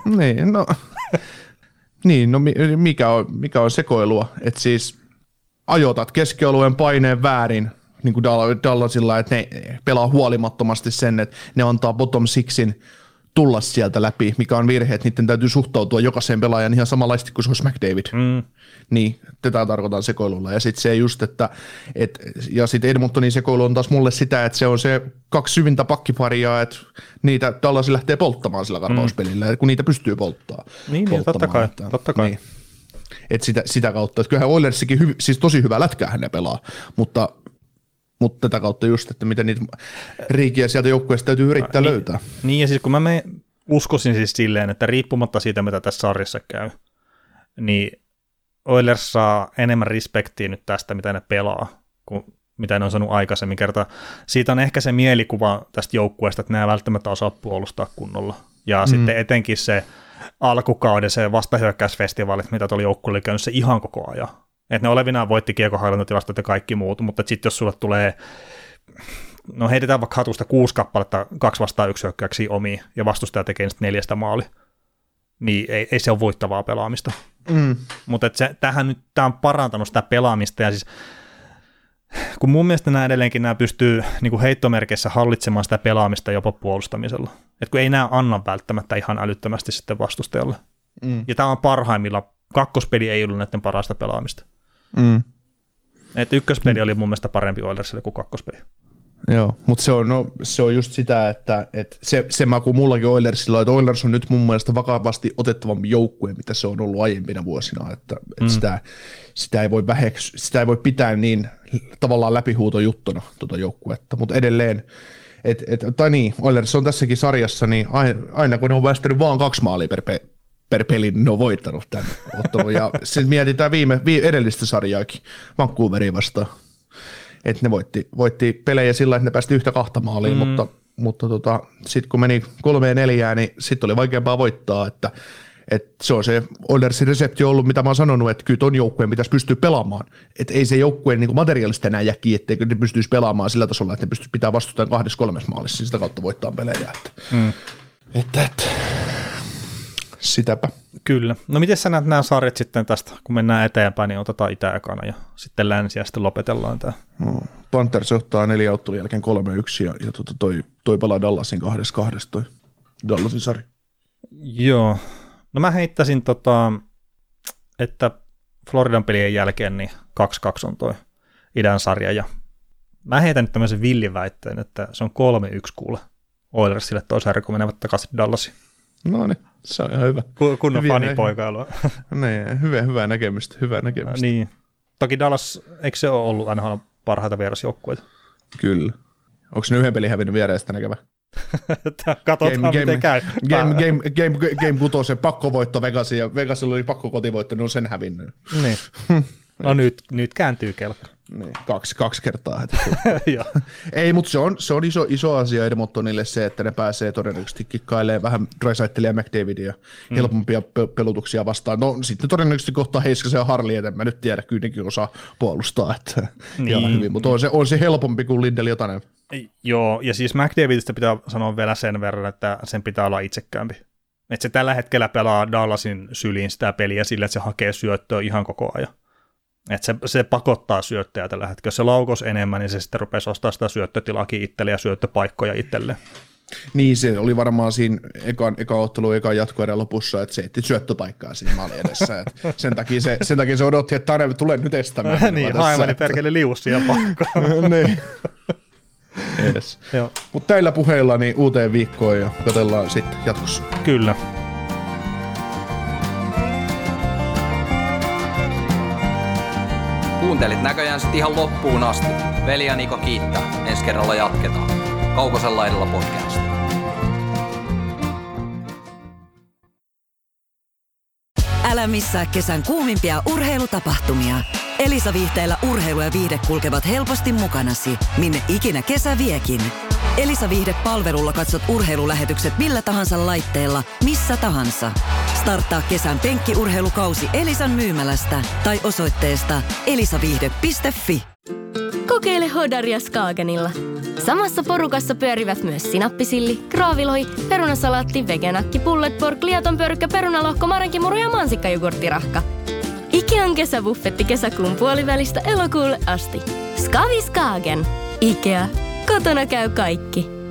Speaker 5: No mikä on sekoilua, että siis ajoitat keskialueen paineen väärin, niin kuin Dallasilla, että ne pelaa huolimattomasti sen, että ne antaa bottom sixin tulla sieltä läpi, mikä on virhe, että niiden täytyy suhtautua jokaiseen pelaajan ihan samanlaisesti kuin se olisi McDavid. Niin, tätä tarkoitan sekoilulla. Ja sitten se just, ja sitten Edmontonin sekoilu on taas mulle sitä, että se on se 2 syvintä pakkiparia, että niitä Dallas lähtee polttamaan sillä karvauspelillä, kun niitä pystyy polttamaan.
Speaker 6: Niin totta kai.
Speaker 5: Niin. Että sitä kautta, että kyllähän Oilersikin siis tosi hyvä lätkäähän ne pelaa, mutta tätä kautta just, että miten niitä riikiä sieltä joukkueesta täytyy yrittää löytää.
Speaker 6: Niin, ja siis kun mä uskoisin siis silleen, että riippumatta siitä, mitä tässä sarjassa käy, niin Oilers saa enemmän respektiä nyt tästä, mitä ne pelaa, kuin mitä ne on saanut aikaisemmin kertaa. Siitä on ehkä se mielikuva tästä joukkueesta, että ne ei välttämättä osaa puolustaa kunnolla. Ja sitten etenkin se alkukauden, se vastahyökkäysfestivaalit, mitä tuolla joukkueella oli käynyt se ihan koko ajan. Että ne olevinaan voitti kiekohallintotilastot ja kaikki muut, mutta sitten jos sulle tulee, no heitetään vaikka hatusta 6 kappaletta 2-1 hyökkäyksiä omiin, ja vastustaja tekee niistä 4 maalia, niin ei se ole voittavaa pelaamista. Mutta tämä on parantanut sitä pelaamista, ja siis kun mun mielestä nämä pystyy niin kuin heittomerkeissä hallitsemaan sitä pelaamista jopa puolustamisella. Että kun ei nämä anna välttämättä ihan älyttömästi sitten vastustajalle. Ja tämä on parhaimmillaan. Kakkospeli ei ollut näiden parasta pelaamista. Että ykköspeli oli mun mielestä parempi Oilersille kuin kakkospeli.
Speaker 5: Joo, mutta se on just sitä, että se maku mullakin Oilersilla, että Oilers on nyt mun mielestä vakavasti otettavampi joukkue, mitä se on ollut aiempina vuosina, että sitä ei voi sitä ei voi pitää niin tavallaan läpihuutojuttuna tuota joukkuetta, mutta edelleen, Oilers on tässäkin sarjassa, niin aina kun ne on väistänyt vaan 2 maalia per peli, niin ne on voittanut tämän ottelun, ja sitten mietitään edellistä sarjaakin, Vancouveria vastaan. Että ne voitti pelejä sillä, että ne päästi 1-2 maaliin, mutta sitten kun meni 3-4, niin sitten oli vaikeampaa voittaa, että Se on se Oilersin resepti ollut, mitä mä oon sanonut, että kyllä ton joukkueen pitäisi pystyä pelaamaan. Että ei se joukkueen niin materiaalista enää jäki, etteikö ne pystyisi pelaamaan sillä tasolla, että ne pystyisi pitää vastustajan 2-3 maalissa, niin sitä kautta voittaa pelejä. Että sitäpä.
Speaker 6: Kyllä. No miten sä näet nämä sarjat sitten tästä, kun mennään eteenpäin, niin otetaan itä ekana ja sitten länsi ja sitten lopetellaan tämä.
Speaker 5: Panthers ottaa 4 ottelun jälkeen 3-1 ja toi pelaa Dallasin 2-2 toi Dallasin sarja.
Speaker 6: Joo. No mä heittäisin, että Floridan pelien jälkeen niin 2-2 on toi idän sarja ja mä heitän nyt tämmöisen villiväitteen, että se on 3-1 kuule Oilersille toi sarja, kun menevät takaisin Dallasiin.
Speaker 5: No niin, se on ihan hyvä.
Speaker 6: Kunnon fanipoikailua.
Speaker 5: Niin, hyvää näkemystä.
Speaker 6: Niin. Toki Dallas, eikö se ole ollut NHL parhaita vierasjoukkueita?
Speaker 5: Kyllä. Onko ne yhden pelin hävinnyt vierestä näkevä?
Speaker 6: Katsotaan, miten käy.
Speaker 5: Game 6, pakkovoitto Vegasiin, ja Vegasilla oli pakko kotivoitto, ne on sen hävinnyt.
Speaker 6: Niin. No nyt kääntyy kelkka.
Speaker 5: Niin, kaksi kertaa heti. Ei, mutta se on iso asia Edmontonille se, että ne pääsee todennäköisesti kikkailemaan vähän Draisaitlea ja McDavidia helpompia pelutuksia vastaan. No sitten todennäköisesti kohtaa Heiskasen ja Harley, en mä nyt tiedä, kyllä nekin osaa puolustaa. Että niin. Hyvin, mutta on se helpompi kuin Lindell Jotanen.
Speaker 6: Joo, ja siis McDavidista pitää sanoa vielä sen verran, että sen pitää olla itsekäämpi. Että se tällä hetkellä pelaa Dallasin syliin sitä peliä sillä, että se hakee syöttöä ihan koko ajan. Että se pakottaa syöttäjä tällä hetkellä. Jos se laukos enemmän, niin se sitten rupesi ostaa sitä syöttötilaakin itselle ja syöttöpaikkoja itselle.
Speaker 5: Niin, se oli varmaan siinä eka ottelu, ekan jatkoerän lopussa, että se etti syöttöpaikkaa siinä maalin edessä. Sen takia se odotti, että Tanev tulee nyt estämään.
Speaker 6: Niin, haimani perkele liussia pakkoon.
Speaker 5: Niin. Yes. Mutta täillä puheilla niin uuteen viikkoon ja katsellaan sitten jatkossa.
Speaker 6: Kyllä.
Speaker 4: Kuuntelit näköjään sit ihan loppuun asti. Veli ja Niko kiittää. Ensi kerralla jatketaan. Kaukosen laidalla podcast.
Speaker 1: Älä missaa kesän kuumimpia urheilutapahtumia. Elisa-viihteellä urheilu ja viihde kulkevat helposti mukanasi, minne ikinä kesä viekin. Elisa-viihde-palvelulla katsot urheilulähetykset millä tahansa laitteella, missä tahansa. Starttaa kesän penkkiurheilukausi Elisan myymälästä tai osoitteesta elisaviihde.fi.
Speaker 7: Kokeile Hodaria Skagenilla. Samassa porukassa pyörivät myös sinappisilli, kraavilohi, perunasalaatti, veganakki, pullet pork, liatonpörkkä, perunalohko, marenkimuru ja mansikkajogurttirahka. Ikean kesäbuffetti kesäkuun puolivälistä elokuulle asti. Skavi Skagen. Ikea. Kotona käy kaikki.